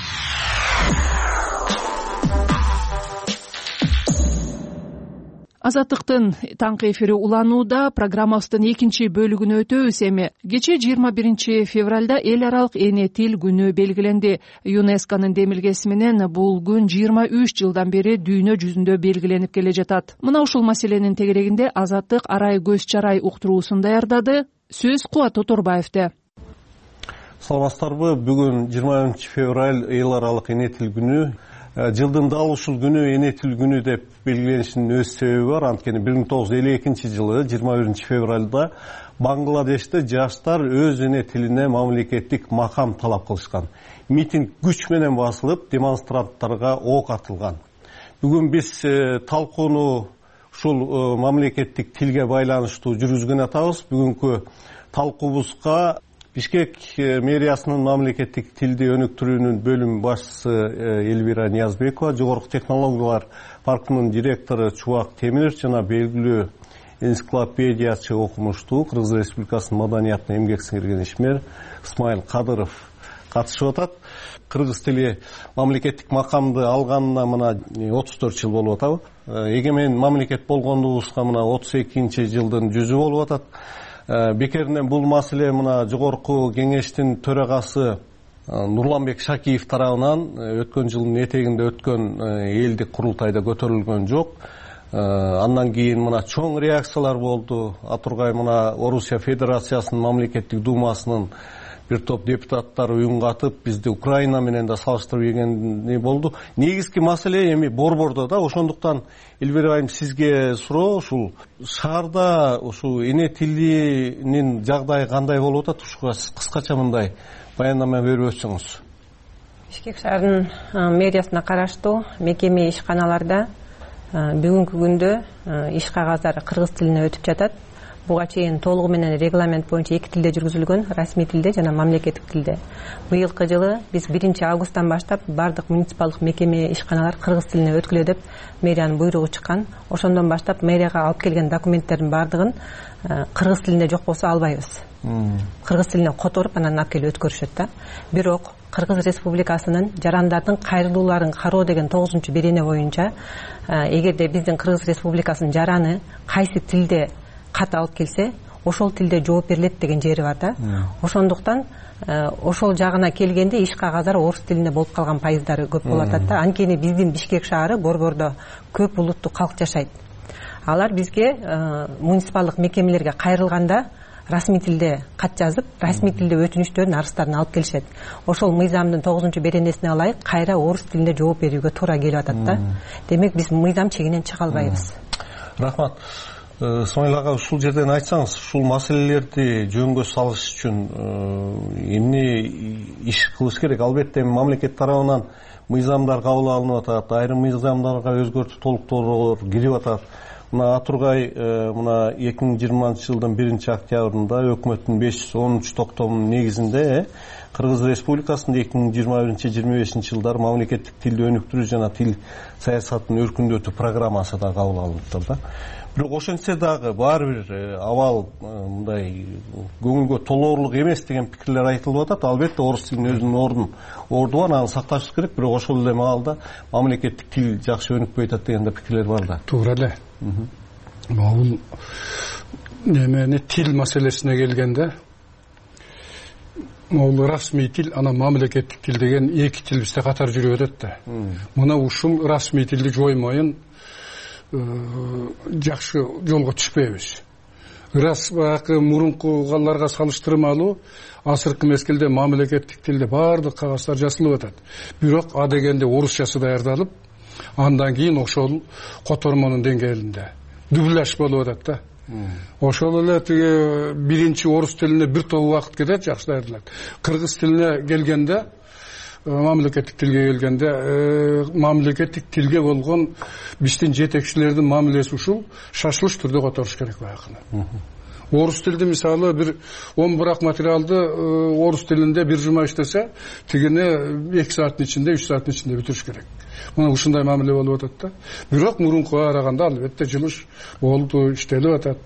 Азаттыктын таңкы эфири уланууда. Программабыздын экинчи бөлүгүнө өтөбүз эми. Кечээ 21 февралда эл аралык эне тил күнү белгиленди. ЮНЕСКОнун демилгеси менен бул күн 23 жылдан бери дүйнө жүзүндө белгиленип келе жатат. Мына ушул маселенин тегерегинде Азаттык арай көз чарай уктуруусун даярдады. Сөз Кубат Тоторбаевде. Саламатсыздарбы? Бүгүн 20 февраль эл аралык эне тил күнү. Жылдын дал ушул күнү эне тил күнү деп белгиленишинин өз себеби бар. Анткени 1952 жылы 21 февралда Бангладеште жаштар өз эне тилине мамлекеттик макам талап кылышкан. Митинг күч менен басылып, демонстранттарга ок атылган. Бүгүн биз талкууну ушул мамлекеттик тилге байланыштуу жүргүзгөн атабыз. Бүгүнкү талкуубузга Бишкек мэриясынын мамлекеттик тилди өнүктүрүүнүн бөлүм башчысы Элвира Ниязбекова, Жогорку технологиялар паркынын директору Чубак Темиров жана белгилүү энциклопедиячы окумуштуу Кыргыз Республикасынын маданиятына эмгек сиңирген ишмер Исмаил Кадыров катышып атат. Кыргыз тили мамлекеттик макамды алганына мына 34 жыл болуп атабы. Эгемен мамлекет болгондугубузга мына 32 жылдын жүзү болуп атат. Бекеринен бул маселе мына жогорку кеңештин төрагасы Нурланбек Шакиев тарабынан өткөн жылдын этегинде өткөн элдик курултайда көтөрүлгөн жок. Андан кийин мына чоң реакциялар болду. Атургай мына Орусия Федерациясынын мамлекеттик думасынын бир топ депутаттар уюн катып бизди Украина менен да салыштырып ийген болду. Негизги маселе эми борбордо да, ошондуктан Эльвира айым сизге суроо, ушул шаарда ушул эне тилинин жагдайы кандай болуп атат? Ушуга кыскача мындай баяндама берип өтсөңүз. Бишкек шаарынын мэриясына караштуу мекеме ишканаларда бүгүнкү күндө иш кагаздар кыргыз тилине өтүп жатат. Буга чейин толугу менен регламент боюнча 2 тилде жүргүзүлгөн, расмий тилде жана мамлекеттик тилде. Быйылкы жылы биз 1 августтан баштап бардык муниципалдык мекеме ишканалар кыргыз тилине өткүлө деп мэриянын буйругу чыккан. Ошондон баштап мэрияга алып келген документтердин бардыгын кыргыз тилинде жок болсо албайбыз. Кыргыз тилине которуп анан алып келип өткөрүшөт да. Бирок Кыргыз Республикасынын жарандардын кайрылууларын кароо деген 9-берене боюнча эгерде биздин Кыргыз Республикасынын жараны кайсы тилде кат алып келсе, ошол тилде жооп берилет деген жери бар да. Ошондуктан ошол жагына келгенде иш кагаздар орус тилинде болуп калган пайыздары көп болуп атат да. Анткени биздин Бишкек шаары борбордо көп улуттуу калк жашайт. Алар бизге муниципалдык мекемелерге кайрылганда расмий тилде кат жазып, расмий тилде өтүнүчтөрүн, арыздарын алып келишет. Ошол мыйзамдын 9-беренесине ылайык кайра орус тилинде жооп берүүгө туура келип атат да. Демек биз мыйзам чегинен чыга албайбыз. Рахмат. Соңел ага, ушул жерден айтсаңыз, ушул маселелерди жөнгө салыш үчүн эмне иш кылыш керек? Албетте мамлекет тарабынан мыйзамдар кабыл алынып атат, айрым мыйзамдарга өзгөртүү толуктоолор кирип атат. Мына Атургай мына 2020-жылдын 1-октябрында өкмөттүн 513 токтомунун негизинде Кыргыз Республикасында 2021-25 жылдар мамлекеттик тилди өнүктүрүү жана тил саясатын өркүндөтүү программасы да кабыл алыныптыр да. Бирок ошентсе дагы баары бир абал мындай көңүлгө толоорлук эмес деген пикирлер айтылып атат. Албетте орус тилинин өзүнүн орду бар, аны сакташ керек, бирок ошол эле маалда мамлекеттик тил жакшы өнүкпөй атат деген да пикирлер бар да. Туура эле. Бул немени тил маселесине келгенде могул расмий тил, анан мамлекеттик тил деген 2 тил бизде катар жүрүп өтөт да. Мына ушул расмий тилди жоймойун жакшы жолго түшпөйбүз. Рас баягы мурункугаларга салыштырмалуу азыркы мезгилде мамлекеттик тилде баардык кагаздар жазылып атат. Бирок а дегенде орусчасы даярдалып, андан кийин ошол котормонун деңгээлинде дубляж болуп атат да. Ошол эле тиги биринчи орус тилине бир топ убакыт кетет, жакшы даярдалат. Кыргыз тилине келгенде, мамлекеттик тилге келгенде, мамлекеттик тилге болгон биздин жетекчилердин мамилеси ушул шашылыш түрдө которуш керек баягыны. Орус тилди мисалы бир 11 материалды орус тилинде бир жума иштесе, тигини 2 сааттын ичинде, 3 сааттын ичинде бүтүрүш керек. Мына ушундай мамиле болуп атат да. Бирок мурункуга караганда албетте жылыш болду, иштелип атат.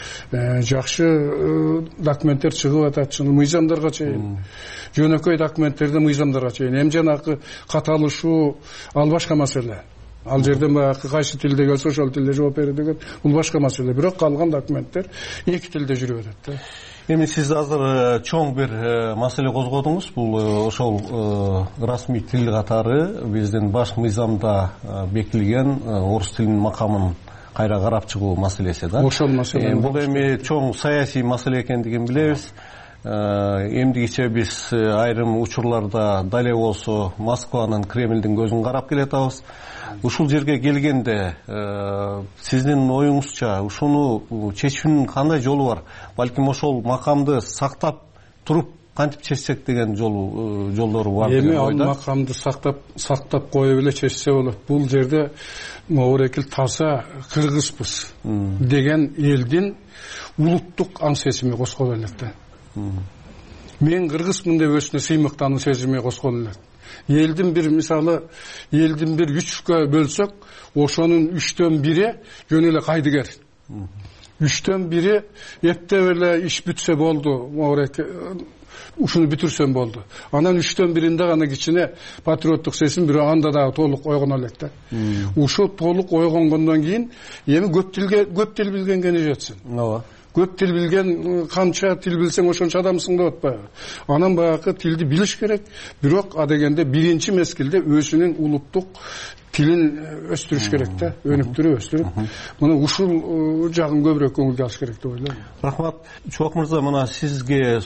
Жакшы документтер чыгып атат, мыйзамдарга чейин. Жөнөкөй документтерде мыйзамдарга чейин. Эми жанагы каталышуу ал башка маселе. Ал жерден баягы кайсы тилде келсе ошол тилде жооп берүү деген бул башка маселе. Бирок калган документтер 2 тилде жүрүп атат да. Эми сиз азыр чоң бир маселе козгодуңуз. Бул ошол расмий тил катары биздин баш мыйзамда бекитилген орус тилинин макамын кайра карап чыгуу маселеси да. Ошол маселе. Бул эми чоң саясий маселе экендигин билебиз. Эмдигиче биз айрым учурларда дале болсо Москванын, Кремлдин көзүн карап келатабыз. Ушул жерге келгенде сиздин оюңузча ушуну чечүүнүн кандай жолу бар? Балким ошол макамды сактап туруп кантип чечсек деген жолдору бар деген ойда. Эми ал макамды сактап коюп эле чечсе болот. Бул жерде моорекил таза кыргызбыз деген элдин улуттук аң сезими косколо элек да. Мен кыргызмын деп өзүнө сыймыктануу сезими косколо элек. Элдин бир мисалы, элдин бир 3кө бөлсөк, ошонун 3төн 1 жөн эле кайдыгер. 3төн 1 эптеп эле иш бүтсө болду, ушуну бүтүрсөм болду. Анан 3төн 1-inde гана кичине патриоттук сезим, бирок анда дагы толук ойгоно элек да. Ушул толук ойгонгондон кийин эми көп тил билгенге не жетсин. Ооба. көп тил билген, канча тил билсең ошончо адамсың деп атпайбы. Анан баягы тилди билиш керек, бирок адегенде биринчи мезгилде өзүнүн улуттук тилин өстүрүш керек да, өнүктүрүп өстүрүп. Мына ушул жагын көбүрөөк көңүлгө алыш керек деп ойлойм. Рахмат. Чубак мырза, мына сизге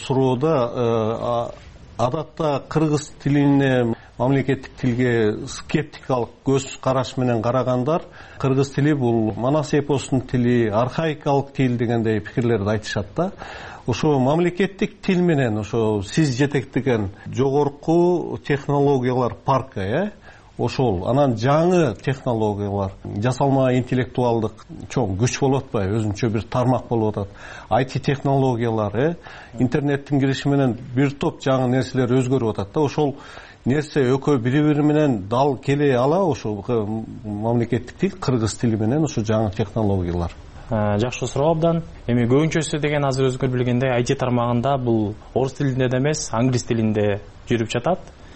суроода адатта кыргыз тилине, мамлекеттик тилге скептикалык көз караш менен карагандар кыргыз тили бул Манас эпосунун тили, архаикалык тил дегендей пикирлерди айтышат да. Ошо мамлекеттик тил менен ошо сиз жетектеген жогорку технологиялар паркы, ошол анан жаңы технологиялар, жасалма интеллектуалдык чоң күч болуп атпайбы, өзүнчө бир тармак болуп атат. IT технологиялар, интернеттин кириши менен бир топ жаңы нерселер өзгөрүп атат да. Ошол нерсе экөө бири-бири менен дал келе ала, ошол мамлекеттик тил, кыргыз тили менен ошо жаңы технологиялар. Жакшы суроо абдан. Эми көбүнчөсү деген азыр өзгөр билгендей IT тармагында бул орус тилинде да эмес, англис тилинде жүрүп жатат.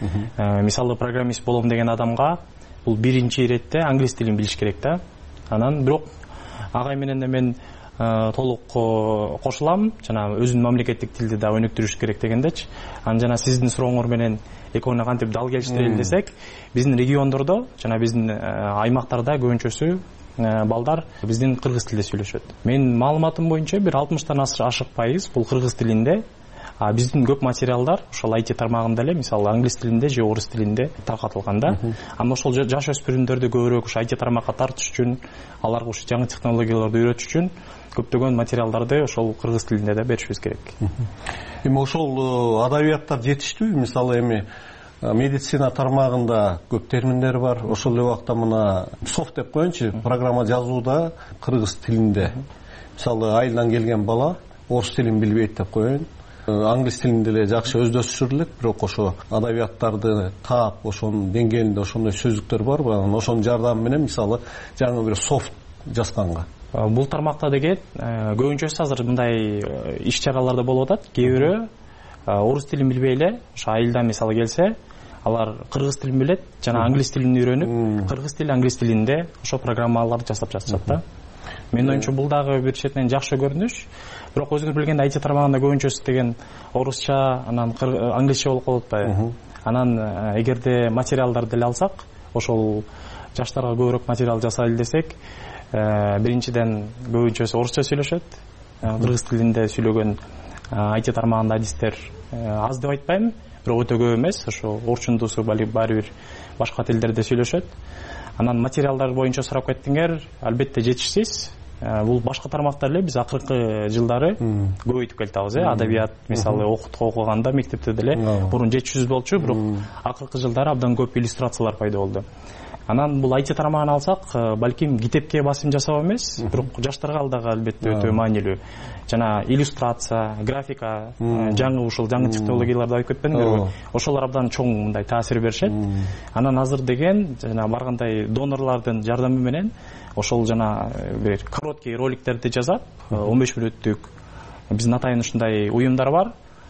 Мисалы программист болом деген адамга бул биринчи иретте англис тилин билиш керек да. Анан бирок агай менен мен толук кошулам, жана өзүнүн мамлекеттик тилди да өнүктүрүш керек дегендечи. Анан жана сиздин сурооңор менен экөөнө кантип дал келиштирели десек, биздин региондордо жана биздин аймактарда көбүнчөсү балдар биздин кыргыз тилинде сүйлөшөт. Менин маалыматым боюнча бир 60тан ашык пайыз бул кыргыз тилинде. Биздин көп материалдар ошол IT тармагында эле, мисалы англис тилинде же орус тилинде таркатылган да. Анда ошол жаш өспүрүмдөрдү көбүрөөк ушу IT тармакка тартыш үчүн, аларга ушу жаңы технологияларды үйрөтүш үчүн көптөгөн материалдарды ошол кыргыз тилинде да беришибиз керек. Эми ошол адабияттар жетиштүүбү? Мисалы эми медицина тармагында көп терминдер бар. Ошол эле убакта мына софт деп коеюнчу, программа жазууда кыргыз тилинде. Мисалы айылдан келген бала орус тилин билбейт деп коеюн. Англис тилинде эле жакшы өздөштүрө элек, бирок ошо адабияттарды таап, ошонун деңгээлинде ошондой сөздүктөр барбы? Анан ошонун жардамы менен мисалы жаңы бир софт жазганга. Бул тармакта деген көбүнчөсү азыр мындай иш-чараларда болуп атат. Кээ бирөө орус тилин билбей эле ошо айылдан мисалы келсе, алар кыргыз тилин билет, жана англис тилин үйрөнүп, кыргыз тили, англис тилинде ошо программаларды жасап жатышат да. Менин оюмча бул дагы бир четинен жакшы көрүнүш. Бирок өзүңүз билгендей IT тармагында көбүнчөсү деген орусча, анан англисче болуп калып атпайбы? Анан эгерде материалдарды эле алсак, ошол жаштарга көбүрөөк материал жасайлы десек, биринчиден көбүнчөсү орусча сүйлөшөт. Кыргыз тилинде сүйлөгөн IT тармагында адистер аз деп айтпайм, бирок өтө көп эмес. Ошо орчундусу баары бир башка тилдерде сүйлөшөт. Анан материалдар боюнча сурап кеттиңер, албетте жетишсиз. Бул башка тармактар эле биз акыркы жылдары көбөйтүп келатабыз. Адабият мисалы окуганда мектепте деле мурун жетишсиз болчу, бирок акыркы жылдары абдан көп иллюстрациялар пайда болду. Анан бул IT тармагын алсак, балким китепке басым жасоо эмес, бирок жаштарга дагы албетте өтө маанилүү. Жана иллюстрация, графика, жаңы ушул жаңы технологияларды айтып кетпедиңерби? Ошолор абдан чоң мындай таасир беришет. Анан азыр деген жана баргандай донорлордун жардамы менен ошол жана бир короткий роликтерди жазап, 15 мүнөттүк биздин атайын ушундай уюмдар бар.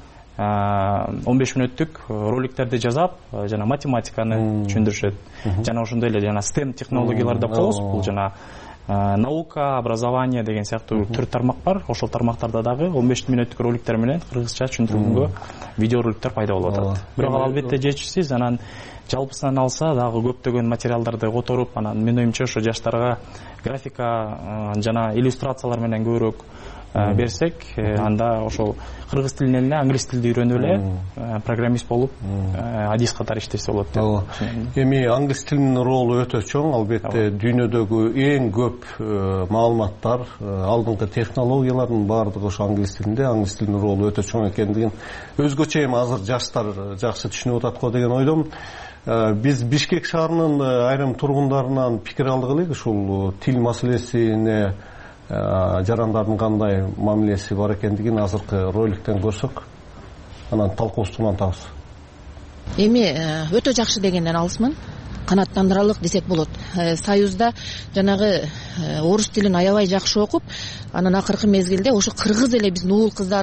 15 мүнөттүк роликтерди жасап, жана математиканы түшүндүрүшөт. Жана ошондой эле жана STEM технологияларды коос, бул жана наука, образование деген сыяктуу 4 тармак бар. Ошол тармактарда дагы 15 мүнөттүк роликтер менен кыргызча түшүндүрүлгөнгө видеороликтер пайда болуп атат. Бирок албетте жетишсиз, анан жалпысынан алса дагы көптөгөн материалдарды которуп, анан менин оюмча ошо жаштарга графика жана иллюстрациялар менен көбүрөөк берсек, анда ошол кыргыз тилинен эле англис тилди үйрөнүп эле программист болуп адис катары иштесе болот деп. Эми англис тилинин ролу өтө чоң, албетте дүйнөдөгү эң көп маалыматтар, алдыңкы технологиялардын баардыгы ошо англис тилинде. Англис тилинин ролу өтө чоң экендигин өзгөчө эми азыр жаштар жакшы түшүнүп атат го деген ойдомун. Биз Бишкек шаарынын айрым тургундарынан пикир алдык элек, ушул тил маселесине жарандардын кандай мамилеси бар экендигин азыркы роликтен көрсөк, анан талкуубузду улантабыз. Эми өтө жакшы дегенден алысмын. Канааттандыралык десек болот. Союзда жанагы орус тилин аябай жакшы окуп, анан акыркы мезгилде ошо кыргыз эле биздин уул кыздарыбыз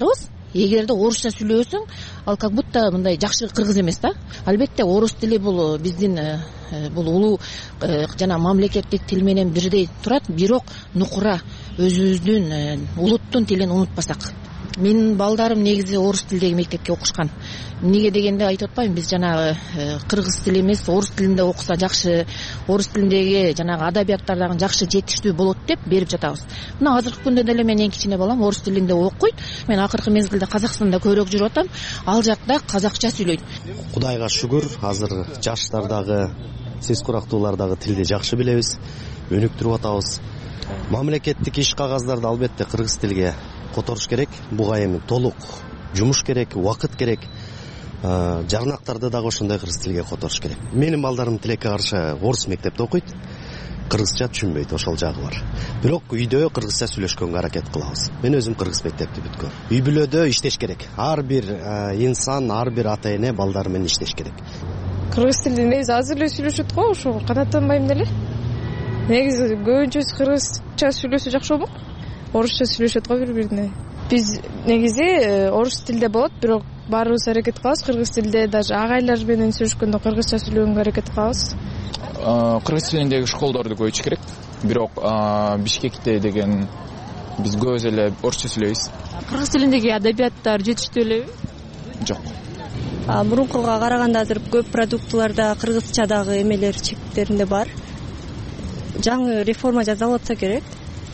эгерде орусча сүйлөсөң, ал как будто мындай жакшы кыргыз эмес да. Албетте орус тили бул биздин бул улуу жана мамлекеттик тил менен бирдей турат, бирок нукура өзүбүздүн улуттун тилин унутпасак. Менин балдарым негизи орус тилдеги мектепке окушкан. Эмнеге дегенде айтып атпайбы, биз жанагы кыргыз тили эмес, орус тилинде окуса жакшы, орус тилиндеги жанагы адабияттар дагы жакшы жетиштүү болот деп берип жатабыз. Мына азыркы күндө деле менин эң кичине балам орус тилинде окуйт. Мен акыркы мезгилде Казакстанда көбүрөөк жүрүп атам. Ал жакта казакча сүйлөйт. Кудайга шүгүр, азыр жаштар дагы, сез курактуулар дагы тилди жакшы билебиз, өнүктүрүп атабыз. Мамлекеттик иш кагаздарды албетте кыргыз тилге которуш керек. Буга эми толук жумуш керек, убакыт керек. Жарнактарды дагы ошондой кыргыз тилге которуш керек. Менин балдарым тилекке каршы орус мектепте окуйт, кыргызча түшүнбөйт, ошол жагы бар. Бирок үйдө кыргызча сүйлөшкөнгө аракет кылабыз. Мен өзүм кыргыз мектепти бүткөм. Үй бүлөдө иштеш керек. Ар бир инсан, ар бир ата эне балдары менен иштеш керек. Кыргыз тилинде негизи азыр эле сүйлөшөт го, ошого канааттанбайм деле. Негизи көбүнчөсү кыргызча сүйлөсө жакшы болмок. Орусча сүйлөшөт го бири-бирине. Биз негизи орус тилде болот, бирок баарыбыз аракет кылабыз кыргыз тилде, даже агайлар менен сүйлөшкөндө кыргызча сүйлөгөнгө аракет кылабыз. Кыргыз тилиндеги школдорду көбөйтүш керек. Бирок Бишкекте деген биз көбүс эле орусча сүйлөйбүз. Кыргыз тилиндеги адабияттар жетиштүү элеби? Жок. Мурункуга караганда азыр көп продуктыларда кыргызчадагы эмелер чектеринде бар. Жаңы реформа жасалып атса керек.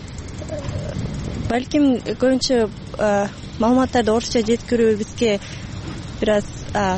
Балким көбүнчө маалыматтарды орусча жеткирүү бизге бир аз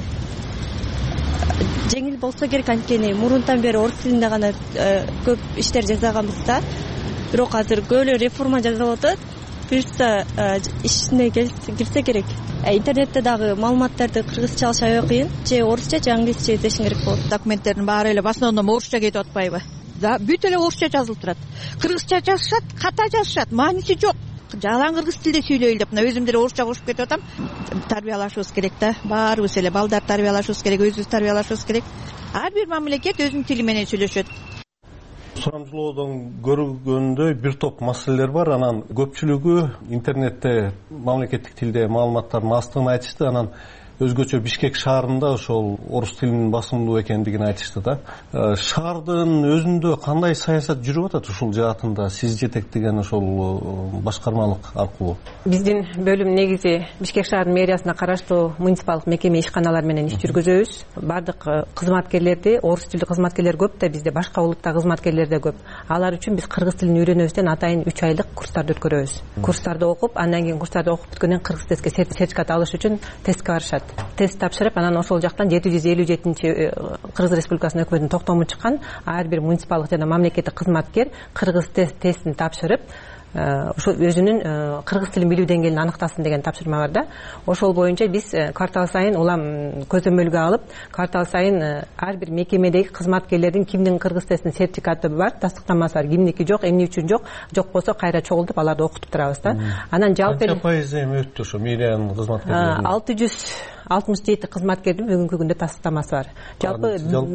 жеңил болсо керек, анткени мурунтан бери орус тилинде гана көп иштер жасаганбыз да. Бирок азыр көп эле реформа жасалып атат. Буюрса ишине кирсе керек. Интернетте дагы маалыматтарды кыргызча алыш аябай кыйын. Же орусча, же англисче издешиң керек болот. Документтердин баары эле в основном орусча кетип атпайбы? Да, бүт эле орусча жазылып турат. Кыргызча жазышат, ката жазышат, мааниси жок. Жалаң кыргыз тилде сүйлөйлү деп, мына өзүм деле орусча кошуп кетип атам. Тарбиялашыбыз керек да, баарыбыз эле балдар тарбиялашыбыз керек, өзүбүз тарбиялашыбыз керек. Ар бир мамлекет өзүнүн тили менен сүйлөшөт. Сурамжылоодон көргөндөй бир топ маселелер бар. Анан көпчүлүгү интернетте мамлекеттик тилде маалыматтардын аздыгын айтышты. Анан өзгөчө Бишкек шаарында ошол орус тилинин басымдуу экендигин айтышты да. Шаардын өзүндө кандай саясат жүрүп атат ушул жаатында, сиз жетектеген ошол башкармалык аркылуу? Биздин бөлүм негизи Бишкек шаарынын мэриясына караштуу муниципалдык мекеме ишканалар менен иш жүргүзөбүз. Бардык кызматкерлерди, орус тилдүү кызматкерлер көп да, бизде башка улутта кызматкерлер да көп. Алар үчүн биз кыргыз тилин үйрөнөбүздөн атайын 3 айлык курстарды өткөрөбүз. Курстарды окуп, андан кийин курстарды окуп бүткөндөн кыргыз тестке сертификат алыш үчүн тестке барышат. Тест тапшырып, анан ошол жактан 757 Кыргыз Республикасынын өкмөтүнүн токтому чыккан ар бир муниципалдык жана мамлекеттик кызматкер кыргыз тестин тапшырып, ошол өзүнүн кыргыз тилин билүү деңгээлин аныктасын деген тапшырма бар да. Ошол боюнча биз квартал сайын улам көзөмөлгө алып, квартал сайын ар бир мекемедеги кызматкерлердин кимдин кыргыз тестинин сертификаты бар, тастыктанмасы бар, кимники жок, эмне үчүн жок, жок болсо кайра чогултуп аларды окутуп турабыз да. Анан жалпы канча пайызы эми өттү ошо мэриянын кызматкерлеринин? 667 кызматкердин бүгүнкү күндө тастыктамасы бар. Жалпы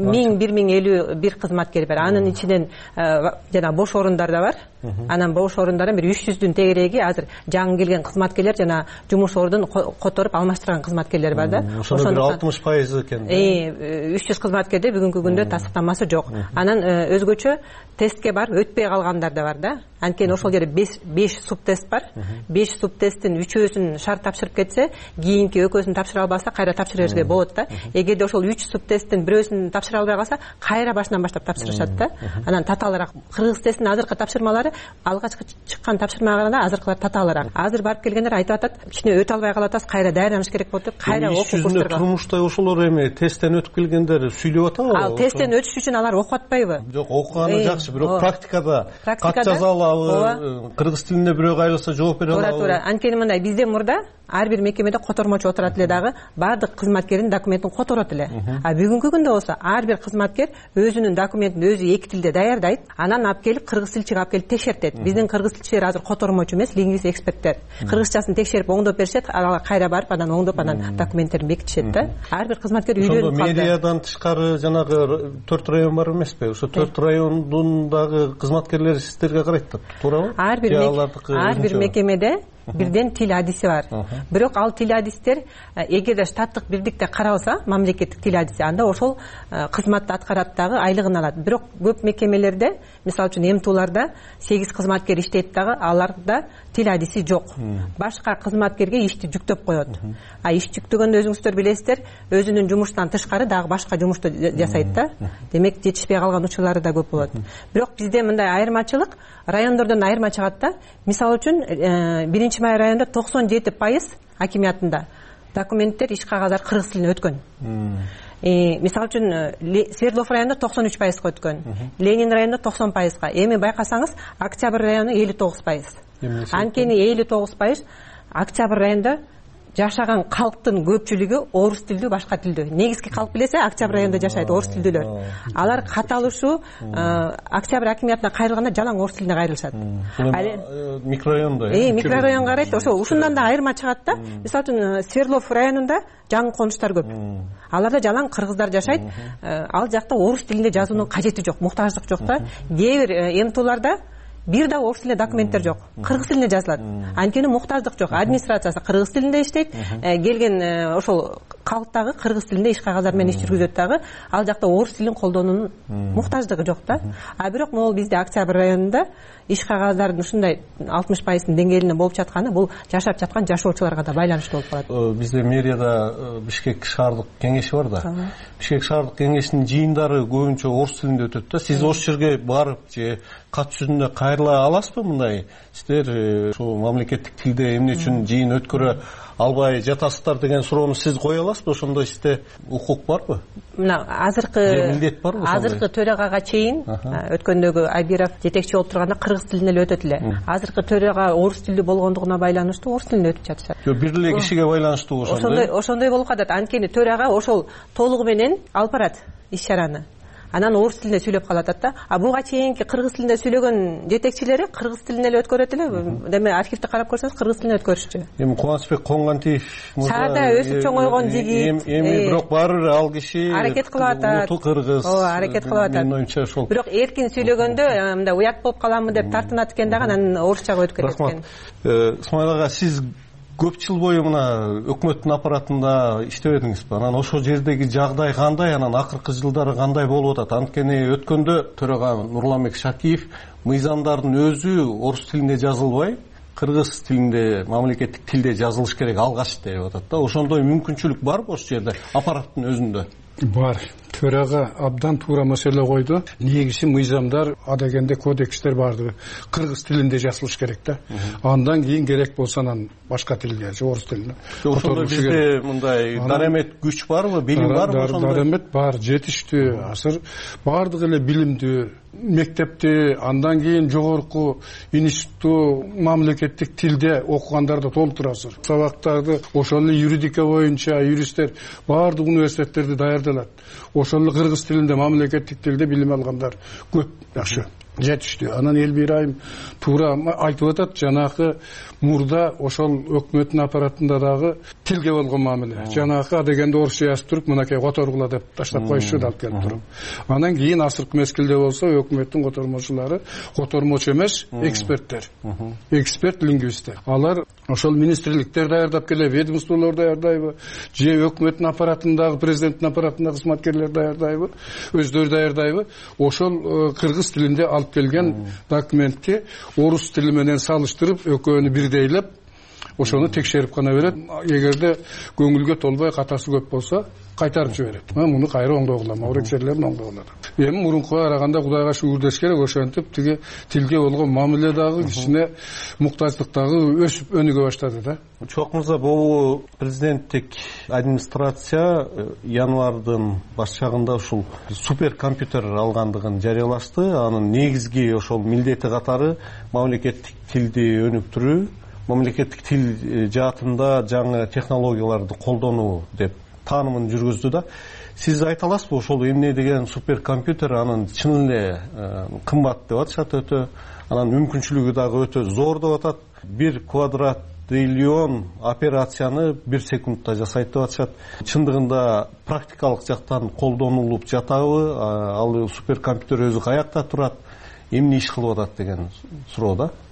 1000-1051 кызматкер бар. Анын ичинен жана бош орундар да бар. Анан бош орундардан бир 300дүн тегереги азыр жаңы келген кызматкерлер жана жумуш ордун которуп алмаштырган кызматкерлер бар да. Ошондо бир 60% экен. 300 кызматкерде бүгүнкү күндө тастыктамасы жок. Анан өзгөчө тестке барып өтпөй калгандар да бар да. Анткени ошол жерде 5 субтест бар. 5 субтесттин 3-өсүн шарт тапшырып кетсе, кийинки экөөсүн тапшыра албаса кайра тапшыра берсе болот да. Эгерде ошол 3 субтесттин бирөөсүн тапшыра албай калса, кайра башынан баштап тапшырышат да. Анан татаалыраак кыргыз тестинин азыркы тапшырмалары алгачкы чыккан тапшырмага караганда азыркылар татаалыраак. Азыр барып келгендер айтып атат, кичине өтө албай калып атасыз, кайра даярданыш керек болот деп, кайра окуп курстарга. Турмушта ошолор эми тесттен өтүп келгендер сүйлөп атабы? Ал тесттен өтүш үчүн алар окуп атпайбы? Жок, окуганы жакшы, бирок практикада кат жаза алабы, кыргыз тилинде бирөө кайрылса жооп бере алабы? Туура. Анткени мындай, бизде мурда ар бир мекемеде котормочу отурат эле дагы, баардык кызматкердин документин которот эле. Бүгүнкү күндө болсо ар бир кызматкер өзүнүн документин өзү эки тилде даярдайт, анан алып келип кыргыз тилчиге алып келип текшертет. Биздин кыргыз тилчилер азыр котормочу эмес, лингвист эксперттер. Кыргызчасын текшерип оңдоп беришет, алар кайра барып анан оңдоп анан документтерин бекитишет да. Ар бир кызматкер үйрөнүп калды. Мэриядан тышкары жанагы 4 район бар эмеспи? Ошо 4 райондун дагы кызматкерлери сиздерге карайт да, туурабы? Ар бир мекемеде бирден тил адиси бар. Бирок ал тил адистер эгерде штаттык бирдикте каралса, мамлекеттик тил адиси, анда ошол кызматты аткарат дагы, айлыгын алат. Бирок көп мекемелерде, мисалы үчүн МТУларда 8 кызматкер иштейт дагы, аларда тил адиси жок. Башка кызматкерге ишти жүктөп коет. Иш жүктөгөндө өзүңүздөр билесиздер, өзүнүн жумушунан тышкары дагы башка жумушту жасайт да. Демек жетишпей калган учурлары да көп болот. Бирок бизде мындай айырмачылык райондордон айырма чыгат да. Мисалы үчүн 1-Май районунда 97% акимиятында документтер, иш кагаздар кыргыз тилине өткөн. Мисалы үчүн Свердлов районунда 93%га өткөн. Ленин районунда 90%га. Эми байкасаңыз, Октябрь району 59%. Анткени 59% Октябрь районунда жашаган калктын көпчүлүгү орус тилдүү, башка тилдүү. Негизги калк билесе Октябрь районунда жашайт орус тилдүүлөр. Алар каталышуу Октябрь акимиятына кайрылганда жалаң орус тилине кайрылышат. Микрорайонда. Микрорайон карайт, ошо ушундан да айырма чыгат да. Мисалы үчүн Свердлов районунда жаңы конуштар көп. Аларда жалаң кыргыздар жашайт. Ал жакта орус тилинде жазуунун кажети жок, муктаждык жок да. Кээ бир МТУларда бир да орус тилинде документтер жок. Кыргыз тилинде жазылат. Анткени муктаждык жок. Администрациясы кыргыз тилинде иштейт. Келген ошол калк дагы кыргыз тилинде иш кагаздар менен иш жүргүзөт дагы. Ал жакта орус тилин колдонуунун муктаждыгы жок да. Бирок могул бизде Октябрь районунда иш кагаздардын ушундай 60%-ын деңгээлинде болуп жатканы бул жашап жаткан жашоочуларга да байланыштуу болуп калат. Бизде мэрияда Бишкек шаардык кеңеши бар да. Бишкек шаардык кеңешинин жыйындары көбүнчө орус тилинде өтөт да. Сиз ошол жерге барып же кат жүзүндө кайрыла аласызбы мындай? Сиздер ошо мамлекеттик тилде эмне үчүн жыйын өткөрө албай жатасыздар деген суроону сиз кое аласызбы? Ошондой сизде укук барбы? Мына азыркы төрагага чейин өткөндөгү Айбиров жетекчи болуп турганда кыргыз тилинде эле өтөт эле. Азыркы төрага орус тилдүү болгондугуна байланыштуу орус тилинде өтүп жатышат. Бир эле кишиге байланыштуу ошондой болуп калат. Анткени төрага ошол толугу менен алып барат иш чараны. Анан орус тилинде сүйлөп калат да. Буга чейинки кыргыз тилинде сүйлөгөн жетекчилери кыргыз тилинде эле өткөрөт эле. Деме архивди карап көрсөңүз кыргыз тилинде өткөрүшчү. Эми Кубанычбек Коңгантиев шаарда өсүп чоңойгон жигит. Эми бирок баары ал киши аракет кылып атат. Улуу кыргыз. Аракет кылып атат. Менин оюмча ошол. Бирок эркин сүйлөгөндө мындай уят болуп каламбы деп тартынат экен дагы, анан орусчага өткөрөт экен. Исмаил ага, сиз көп жыл бою мына өкмөттүн аппаратында иштеп эдиңизби? Анан ошол жердеги жагдай кандай, анан акыркы жылдары кандай болуп атат? Анткени өткөндө төрага Нурланбек Шакиев мыйзамдардын өзү орус тилинде жазылбай, кыргыз тилинде, мамлекеттик тилде жазылыш керек алгач деп атат да. Ошондой мүмкүнчүлүк барбы ошол жерде аппараттын өзүндө? Бар. Төрага абдан туура маселе койду. Негизи мыйзамдар, адегенде кодекстер барды. Кыргыз тилинде жазылыш керек да. Андан кийин керек болсо анан башка тилге, орус тилине. Ошондо бизде мындай даремет күч барбы, билим барбы ошондо? Даремет бар, жетиштүү, азыр бардыгы эле билимдүү. Мектепти, андан кийин жогорку институтту мамлекеттик тилде окугандарды толтурасыз. Сабактарды ошол эле юридика боюнча юристтер бардык университеттерде даярдалат. Ошол эле кыргыз тилинде, мамлекеттик тилде билим алгандар көп, жакшы. Жетиштүү. Анан Элбир айым туура айтып атат, жанакы мурда ошол өкмөттүн аппаратында дагы тилге болгон мамиле. Жанакы адегенде орусча жазып туруп, мынакей которгула деп таштап коюшу да алып келип туруп. Анан кийин асыркы мезгилде болсо өкмөттүн котормочулары, котормочу эмес, эксперттер. Эксперт лингвисттер. Алар ошол министрликтер даярдап келе, ведомстволор даярдайбы, же өкмөттүн аппаратындагы, президенттин аппаратындагы кызматкерлер даярдайбы, өздөрү даярдайбы, ошол кыргыз тилинде алып келген документти орус тили менен салыштырып, экөөнү бирдейлеп, ошону текшерип гана берет. Эгерде көңүлгө толбой катасы көп болсо, кайтарып жиберет. Муну кайра оңдогула, орексерлерин оңдогула. Эми мурункуга караганда Кудайга шүгүрдөш керек, ошентип тиги тилге болгон мамиле дагы кичине муктаждык дагы өсүп өнүгө баштады да. Чок мырза, бул президенттик администрация январдын баш чагында ушул суперкомпьютер алгандыгын жарыялашты. Анын негизги ошол милдети катары мамлекеттик тилди өнүктүрүү, мамлекеттик тил жаатында жаңы технологияларды колдонуу деп таанымын жүргүздү да. Сиз айта аласызбы, ошол эмне деген суперкомпьютер, анын чын эле кымбат деп атышат өтө, анан мүмкүнчүлүгү дагы өтө зор деп атат. 1 квадрат триллион операцияны 1 секундта жасайт деп атышат. Чындыгында практикалык жактан колдонулуп жатабы? Ал суперкомпьютер өзү каякта турат? Эмне иш кылып атат деген суроо да.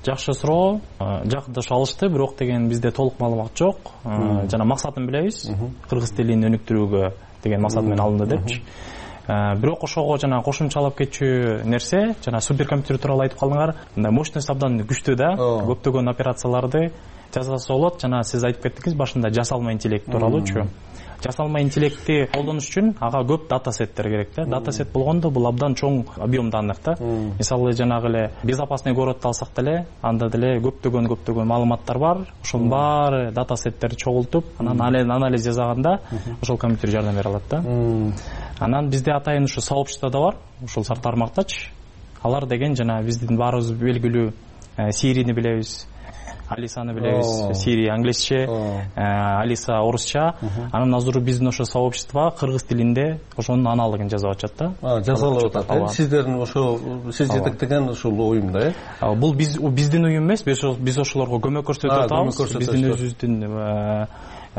жакшы суроо. Жакында ушу алышты, бирок деген бизде толук маалымат жок. Жана максатын билебиз. Кыргыз тилин өнүктүрүүгө деген максат менен алынды депчи. Бирок ошого жана кошумчалап кетчү нерсе, жана суперкомпьютер тууралуу айтып калдыңар. Мындай мощность абдан күчтүү да. Көптөгөн операцияларды жасаса болот. Жана сиз айтып кеттиңиз башында жасалма интеллект тууралуучу. Жасалма интеллектти колдонуш үчүн ага көп дата сеттер керек да. Дата сет болгондо бул абдан чоң объем данных да. Мисалы жанагы эле безопасный городду алсак деле, анда деле көптөгөн маалыматтар бар. Ошонун баары дата сеттерди чогултуп, анан анализ жасаганда ошол компьютер жардам бере алат да. Анан бизде атайын ушу сообщество да бар, ушул тармактачы. Алар деген жана биздин баарыбыз белгилүү Siri'ни билебиз. Алисаны билебиз, Siri англисче, Алиса орусча. Анан азыр биздин ошо сообщество кыргыз тилинде ошонун аналогун жасап атышат да. Жасалып атат. Сиздердин ошо сиз жетектеген ушул уюм да, бул биздин уюм эмес, биз ошолорго көмөк көрсөтүп атабыз. Биздин өзүбүздүн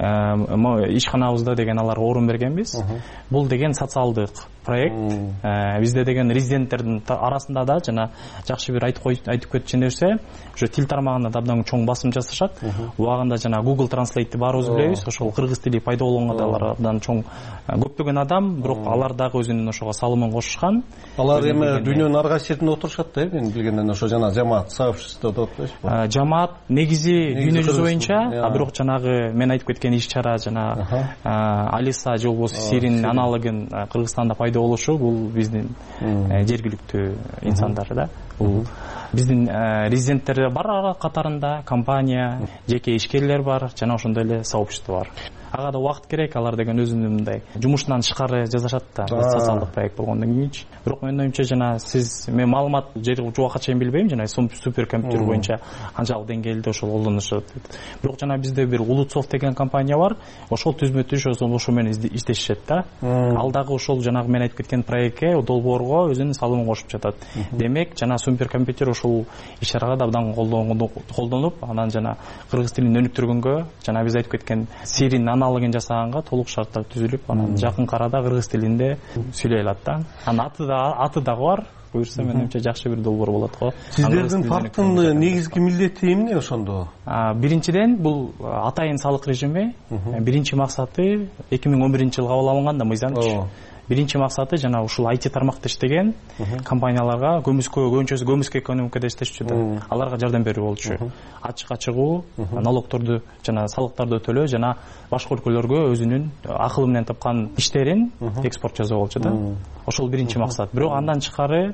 ишканабызда деген аларга орун бергенбиз. Бул деген социалдык проект. Бизде деген резиденттердин арасында да жана жакшы бир айтып кетчү нерсе, ошо тил тармагында да абдан чоң басым жасашат. Убагында жана Google Translate'ти баарыбыз билебиз. Ошол кыргыз тили пайда болгонго да алар абдан чоң көптөгөн адам, бирок алар дагы өзүнүн ошого салымын кошушкан. Алар эми дүйнөнүн ар кайсы жеринде отурушат да, мен билгенден ошо жана жамаат сообщество деп атпайсызбы? Жамаат негизи дүйнө жүзү боюнча, бирок жанагы мен айтып кеткен иш-чара жана Алиса же болбосо Siri'нин аналогун Кыргызстанда пайда болушу бул биздин жергиликтүү инсандар да. Бул биздин резиденттер бар катарында, компания, жеке ишкерлер бар, жана ошондой эле сообщество бар. Ага да убакыт керек, алар деген өзүнүн мындай жумушунан тышкары жасашат да, социалдык проект болгондон кийинчи. Бирок менин оюмча жана сиз мен маалымат жубакка чейин билбейм, жана суперкомпьютер боюнча канчалык деңгээлде ошол колдонушат. Бирок жана бизде бир Улутсофт деген компания бар, ошол түзмө-түз ошо менен иштешет да. Ал дагы ошол жанагы мен айтып кеткен проектке, долбоорго өзүнүн салымын кошуп жатат. Демек, жана суперкомпьютер ошол иш-чарага да абдан колдонуп, анан жана кыргыз тилин өнүктүргөнгө, жана биз айтып кеткен Siri'нин аналогун жасаганга толук шарттар түзүлүп, анан жакын арада кыргыз тилинде сүйлөй алат да. Анан аты дагы бар. Буюрса менимче жакшы бир долбоор болот го. Сиздердин парктын негизги милдети эмне ошондо? Биринчиден бул атайын салык режими. Биринчи максаты 2011-жылы кабыл алынган да мыйзам. Биринчи максаты жана ушул IT тармакта иштеген компанияларга көбүнчөсү көмүскө экономикада иштешчү да. Аларга жардам берүү болчу. Ачыкка чыгуу, налогторду жана салыктарды төлөө жана башка өлкөлөргө өзүнүн акылы менен тапкан иштерин экспорт жасоо болчу да. Ошол биринчи максат. Бирок андан тышкары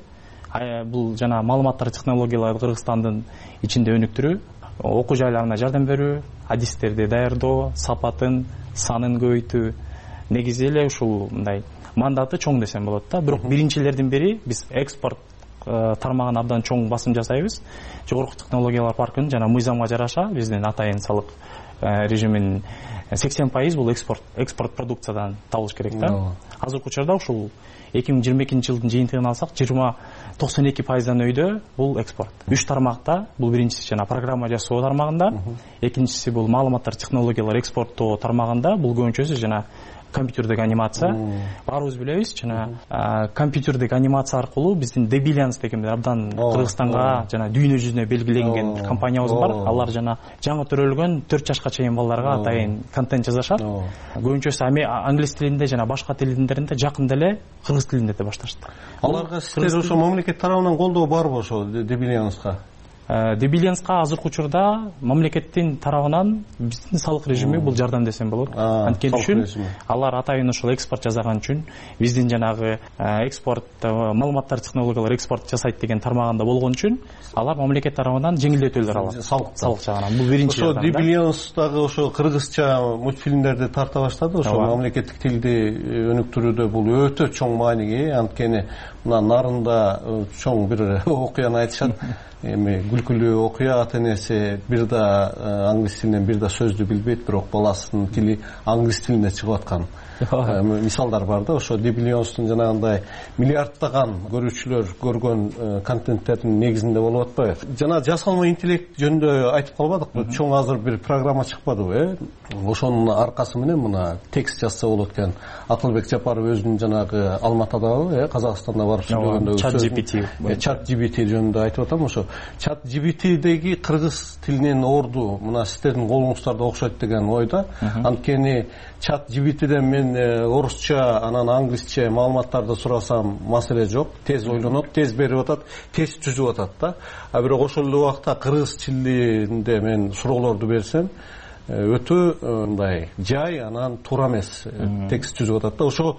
бул жана маалыматтар технологияларды Кыргызстандын ичинде өнүктүрүү, окуу жайларына жардам берүү, адистерди даярдоо, сапатын, санын көбөйтүү. Негизи эле ушул мындай мандаты чоң десем болот да. Бирок биринчилердин бири биз экспорт тармагына абдан чоң басым жасайбыз. Жогорку технологиялар паркын жана мыйзамга жараша биздин атайын салык режимин 80% бул экспорт продукциядан табылыш керек да. Азыркы учурда ушул 2022-жылдын жыйынтыгын алсак 92%дан өйдө бул экспорт. 3 тармакта, бул биринчиси жана программа жасоо тармагында, экинчиси бул маалыматтар технологиялар экспорттоо тармагында, бул көбүнчөсү жана компьютердик анимация. Баарыбыз билебиз, жана компьютердик анимация аркылуу биздин Debilians деген абдан Кыргызстанга жана дүйнө жүзүнө белгиленген бир компаниябыз бар. Алар жана жаңы төрөлгөн 4 жашка чейин балдарга атайын контент жасашат. Көбүнчөсү англис тилинде жана башка тилдеринде, жакында эле кыргыз тилинде да башташты. Аларга сиздер ошо мамлекет тарабынан колдоо барбы ошо Debilianска? Debilianска азыркы учурда мамлекеттин тарабынан биздин салык режими бул жардам десем болот. Анткени үчүн алар атайын ошол экспорт жасаган үчүн биздин жанагы экспорт маалыматтар технологиялар экспорт жасайт деген тармагында болгон үчүн алар мамлекет тарабынан жеңилдетүүлөр алат. Салык жагынан бул биринчи жардам. Ошо Debilians дагы ошо кыргызча мультфильмдерди тарта баштады. Ошо мамлекеттик тилди өнүктүрүүдө бул өтө чоң мааниге, анткени мына нарында чоң бир окуяны айтышат. Эми күлкүлүү окуя, ата энеси бир да англис тилинен бир да сөздү билбейт, бирок баласынын тили англис тилинде чыгып аткан мисалдар бар да. Ошо Debilianстын жанагындай миллиардтаган көрүүчүлөр көргөн контенттердин негизинде болуп атпайбы? Жана жасалма интеллект жөнүндө айтып калбадыкпы? Чоң азыр бир программа чыкпадыбы, Ошонун аркасы менен мына текст жазса болот экен. Акылбек Жапаров өзүнүн жанагы Алматадагы, Казакстанда барып сүйлөгөндө ChatGPT жөнүндө айтып атам. Ошо ChatGPT'dеги кыргыз тилинен орду мына сиздердин колуңуздарда окшойт деген ойда. Анткени ChatGPT'ден мен орусча анан англисче маалыматтарды сурасам маселе жок, тез ойлонот, тез берип атат, тез түзүп атат да. А бирок ошол эле убакта кыргыз тилинде мен суроолорду берсем өтө мындай жай, анан туура эмес текст түзүп атат да. Ошо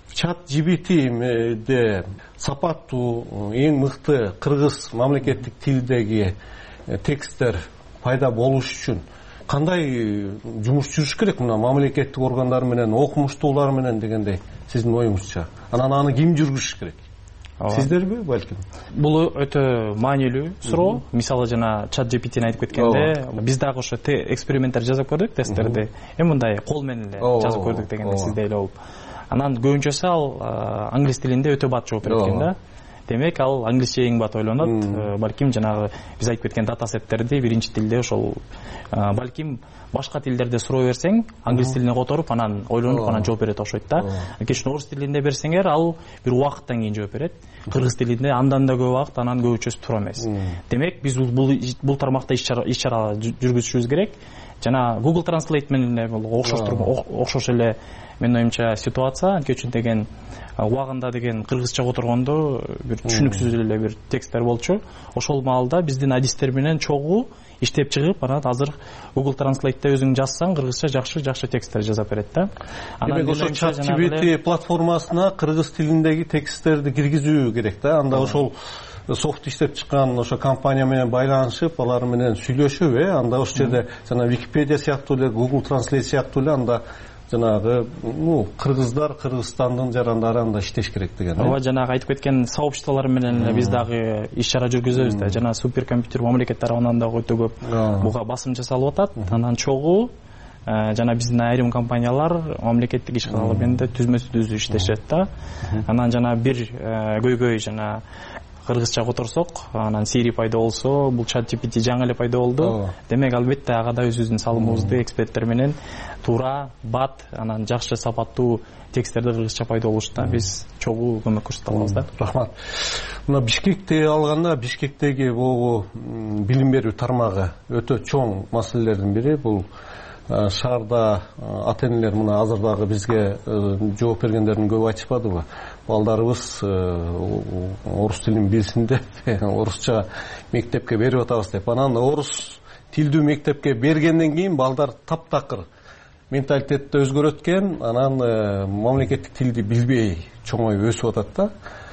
ChatGPT'де сапаттуу, эң мыкты кыргыз мамлекеттик тилдеги тексттер пайда болуш үчүн кандай жумуш жүрүш керек мына мамлекеттик органдар менен, окумуштуулар менен дегендей сиздин оюңузча? Анан аны ким жүргүзүш керек? Сиздерби балким? Бул өтө маанилүү суроо. Мисалы жана ChatGPT'ни айтып кеткенде, биз дагы ошо эксперименттер жасап көрдүк, тесттерди. Мындай кол менен эле жазып көрдүк дегенде сиздей эле болуп. Анан көбүнчөсү ал англис тилинде өтө бат жооп берет экен да. Демек ал англисче эң бат ойлонот. Балким жанагы биз айтып кеткен дата сеттерди биринчи тилде ошол балким башка тилдерде суроо берсең, англис тилине которуп, анан ойлонуп, анан жооп берет окшойт да. Анткени орус тилинде берсеңер, ал бир убакыттан кийин жооп берет. Кыргыз тилинде андан да көп убакыт, анан көбүнчөсү туура эмес. Демек биз бул тармакта иш-чара жүргүзүшүбүз керек. Жана Google Translate менен окшош эле менин оюмча ситуация. Анткени деген убагында деген кыргызча которгондо бир түшүнүксүз эле бир тексттер болчу. Ошол маалда биздин адистер менен чогуу иштеп чыгып, анан азыр Google Translate'те өзүң жазсаң, кыргызча жакшы тексттер жазап берет да. Демек ошо ChatGPT платформасына кыргыз тилиндеги тексттерди киргизүү керек да. Анда ошол софт иштеп чыккан ошо компания менен байланышып, алар менен сүйлөшүп, анда ошол жерде жана Википедия сыяктуу эле, Google Translate сыяктуу эле анда жанагы кыргыздар Кыргызстандын жарандары анда иштеш керек деген. Ооба, жанагы айтып кеткен сообществолор менен биз дагы иш-чара жүргүзөбүз да. Жана суперкомпьютер мамлекет тарабынан дагы өтө көп буга басым жасалып атат. Анан чогуу жана биздин айрым компаниялар мамлекеттик ишканалар менен да түзмө-түз иштешет да. Анан жана бир көйгөй жана кыргызча которсок, анан Siri пайда болсо, бул ChatGPT жаңы эле пайда болду. Демек албетте ага да өзүбүздүн салымыбызды эксперттер менен туура, бат, анан жакшы сапаттуу тексттерди кыргызча пайда болушта биз чогуу көмөк көрсөтө алабыз да. Рахмат. Мына Бишкекти алганда, Бишкектеги бул билим берүү тармагы өтө чоң маселелердин бири. Бул шаарда ата-энелер мына азыр дагы бизге жооп бергендердин көбү айтышпадыбы? Балдарыбыз орус тилин билсин деп, орусча мектепке берип атабыз деп. Анан орус тилдүү мектепке бергенден кийин балдар таптакыр менталитетте өзгөрөт экен, анан мамлекеттик тилди билбей чоңоюп өсүп атат да.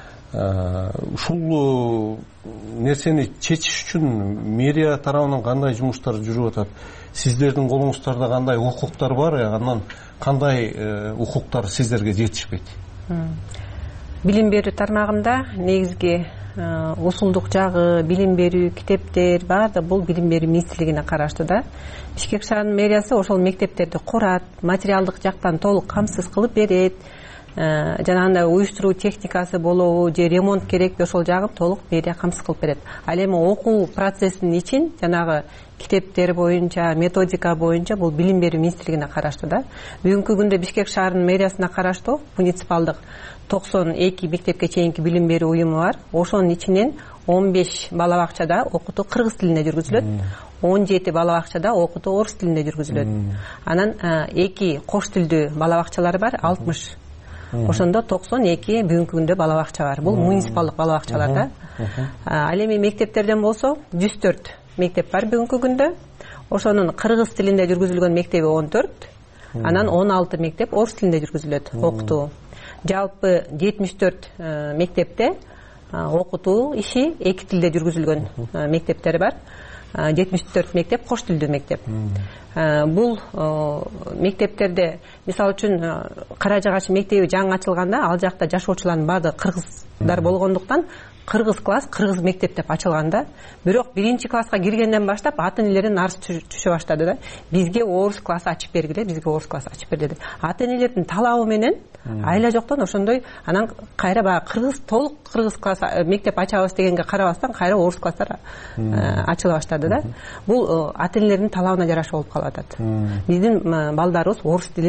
Ушул нерсени чечиш үчүн мэрия тарабынан кандай жумуштар жүрүп атат? Сиздердин колуңуздарда кандай укуктар бар, анан кандай укуктар сиздерге жетишпейт? Билим берүү тармагында негизги усулдук жагы, билим берүү, китептер баардыгы бул билим берүү министрлигине караштуу да. Бишкек шаарынын мэриясы ошол мектептерди курат, материалдык жактан толук камсыз кылып берет. Жанагындай уюштуруу техникасы болобу же ремонт керекпи, ошол жагын толук мэрия камсыз кылып берет. Ал эми окуу процессинин ичин жанагы китептер боюнча, методика боюнча бул билим берүү министрлигине караштуу да. Бүгүнкү күндө Бишкек шаарынын мэриясына караштуу муниципалдык 92 мектепке чейинки билим берүү уюму бар. Ошонун ичинен 15 бала бакчада окутуу кыргыз тилинде жүргүзүлөт. 17 бала бакчада окутуу орус тилинде жүргүзүлөт. Анан 2 кош тилдүү бала бакчалар бар, 60. Ошондо 92 бүгүнкү күндө бала бакча бар. Бул муниципалдык бала бакчалар да. Ал эми мектептерден болсо 104 мектеп бар бүгүнкү күндө. Ошонун кыргыз тилинде жүргүзүлгөн мектеби 14, анан 16 мектеп орус тилинде жүргүзүлөт окутуу. Жалпы 74 мектепте окутуу иши эки тилде жүргүзүлгөн мектептер бар. 74 мектеп кош тилдүү мектеп. Бул мектептерде мисалы үчүн Кара Жагачы мектеби жаңы ачылганда, ал жакта жашоочулардын баардыгы кыргыздар болгондуктан кыргыз класс, кыргыз мектеп деп ачылганда, бирок биринчи класска киргенден баштап ата-энелерден арыз түшө баштады да. Бизге орус класс ачып бергиле, бизге орус класс ачып бер деди. Ата-энелердин талабы менен айла жоктон ошондой, анан кайра баягы кыргыз, толук кыргыз класс мектеп ачабыз дегенге карабастан кайра орус класстар ачыла баштады да. Бул ата-энелердин талабына жараша болуп калып атат. Биздин балдарыбыз орус тилин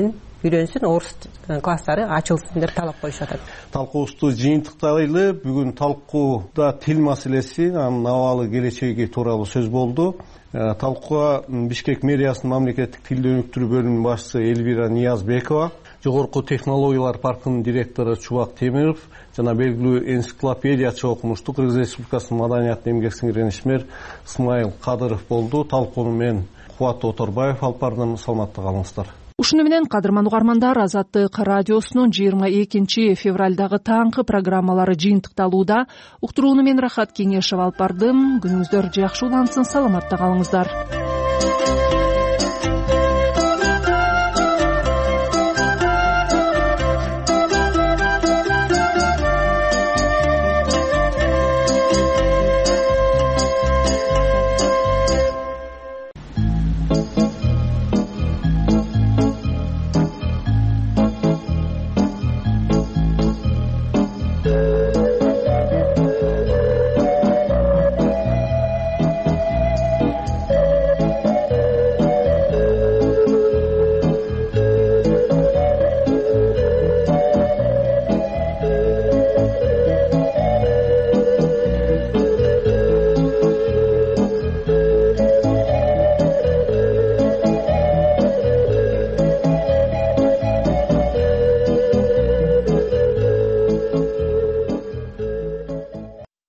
үйрөнсүн, орус класстары ачылсын деп талап коюшуп атат. Талкуубузду жыйынтыктайлы. Бүгүн талкууда тил маселеси, анын абалы, келечеги тууралуу сөз болду. Талкууга Бишкек мэриясынын мамлекеттик тилди өнүктүрүү бөлүмүнүн башчысы Элвира Ниязбекова, Жогорку технологиялар паркынын директору Чубак Темиров жана белгилүү энциклопедиячы, окумуштуу Кыргыз Республикасынын маданиятын эмгек сиңирген ишмер Исмайыл Кадыров болду. Талкууну мен Кубат Оторбаев алып бардым. Саламатта калыңыздар. Ушуну менен кадырман угармандар, Азаттык радиосунун 22 февралдагы таңкы программалары жыйынтыкталууда. Уктурууну мен Рахат Кеңешев алып бардым. Күнүңүздөр жакшы улансын, саламатта калыңыздар.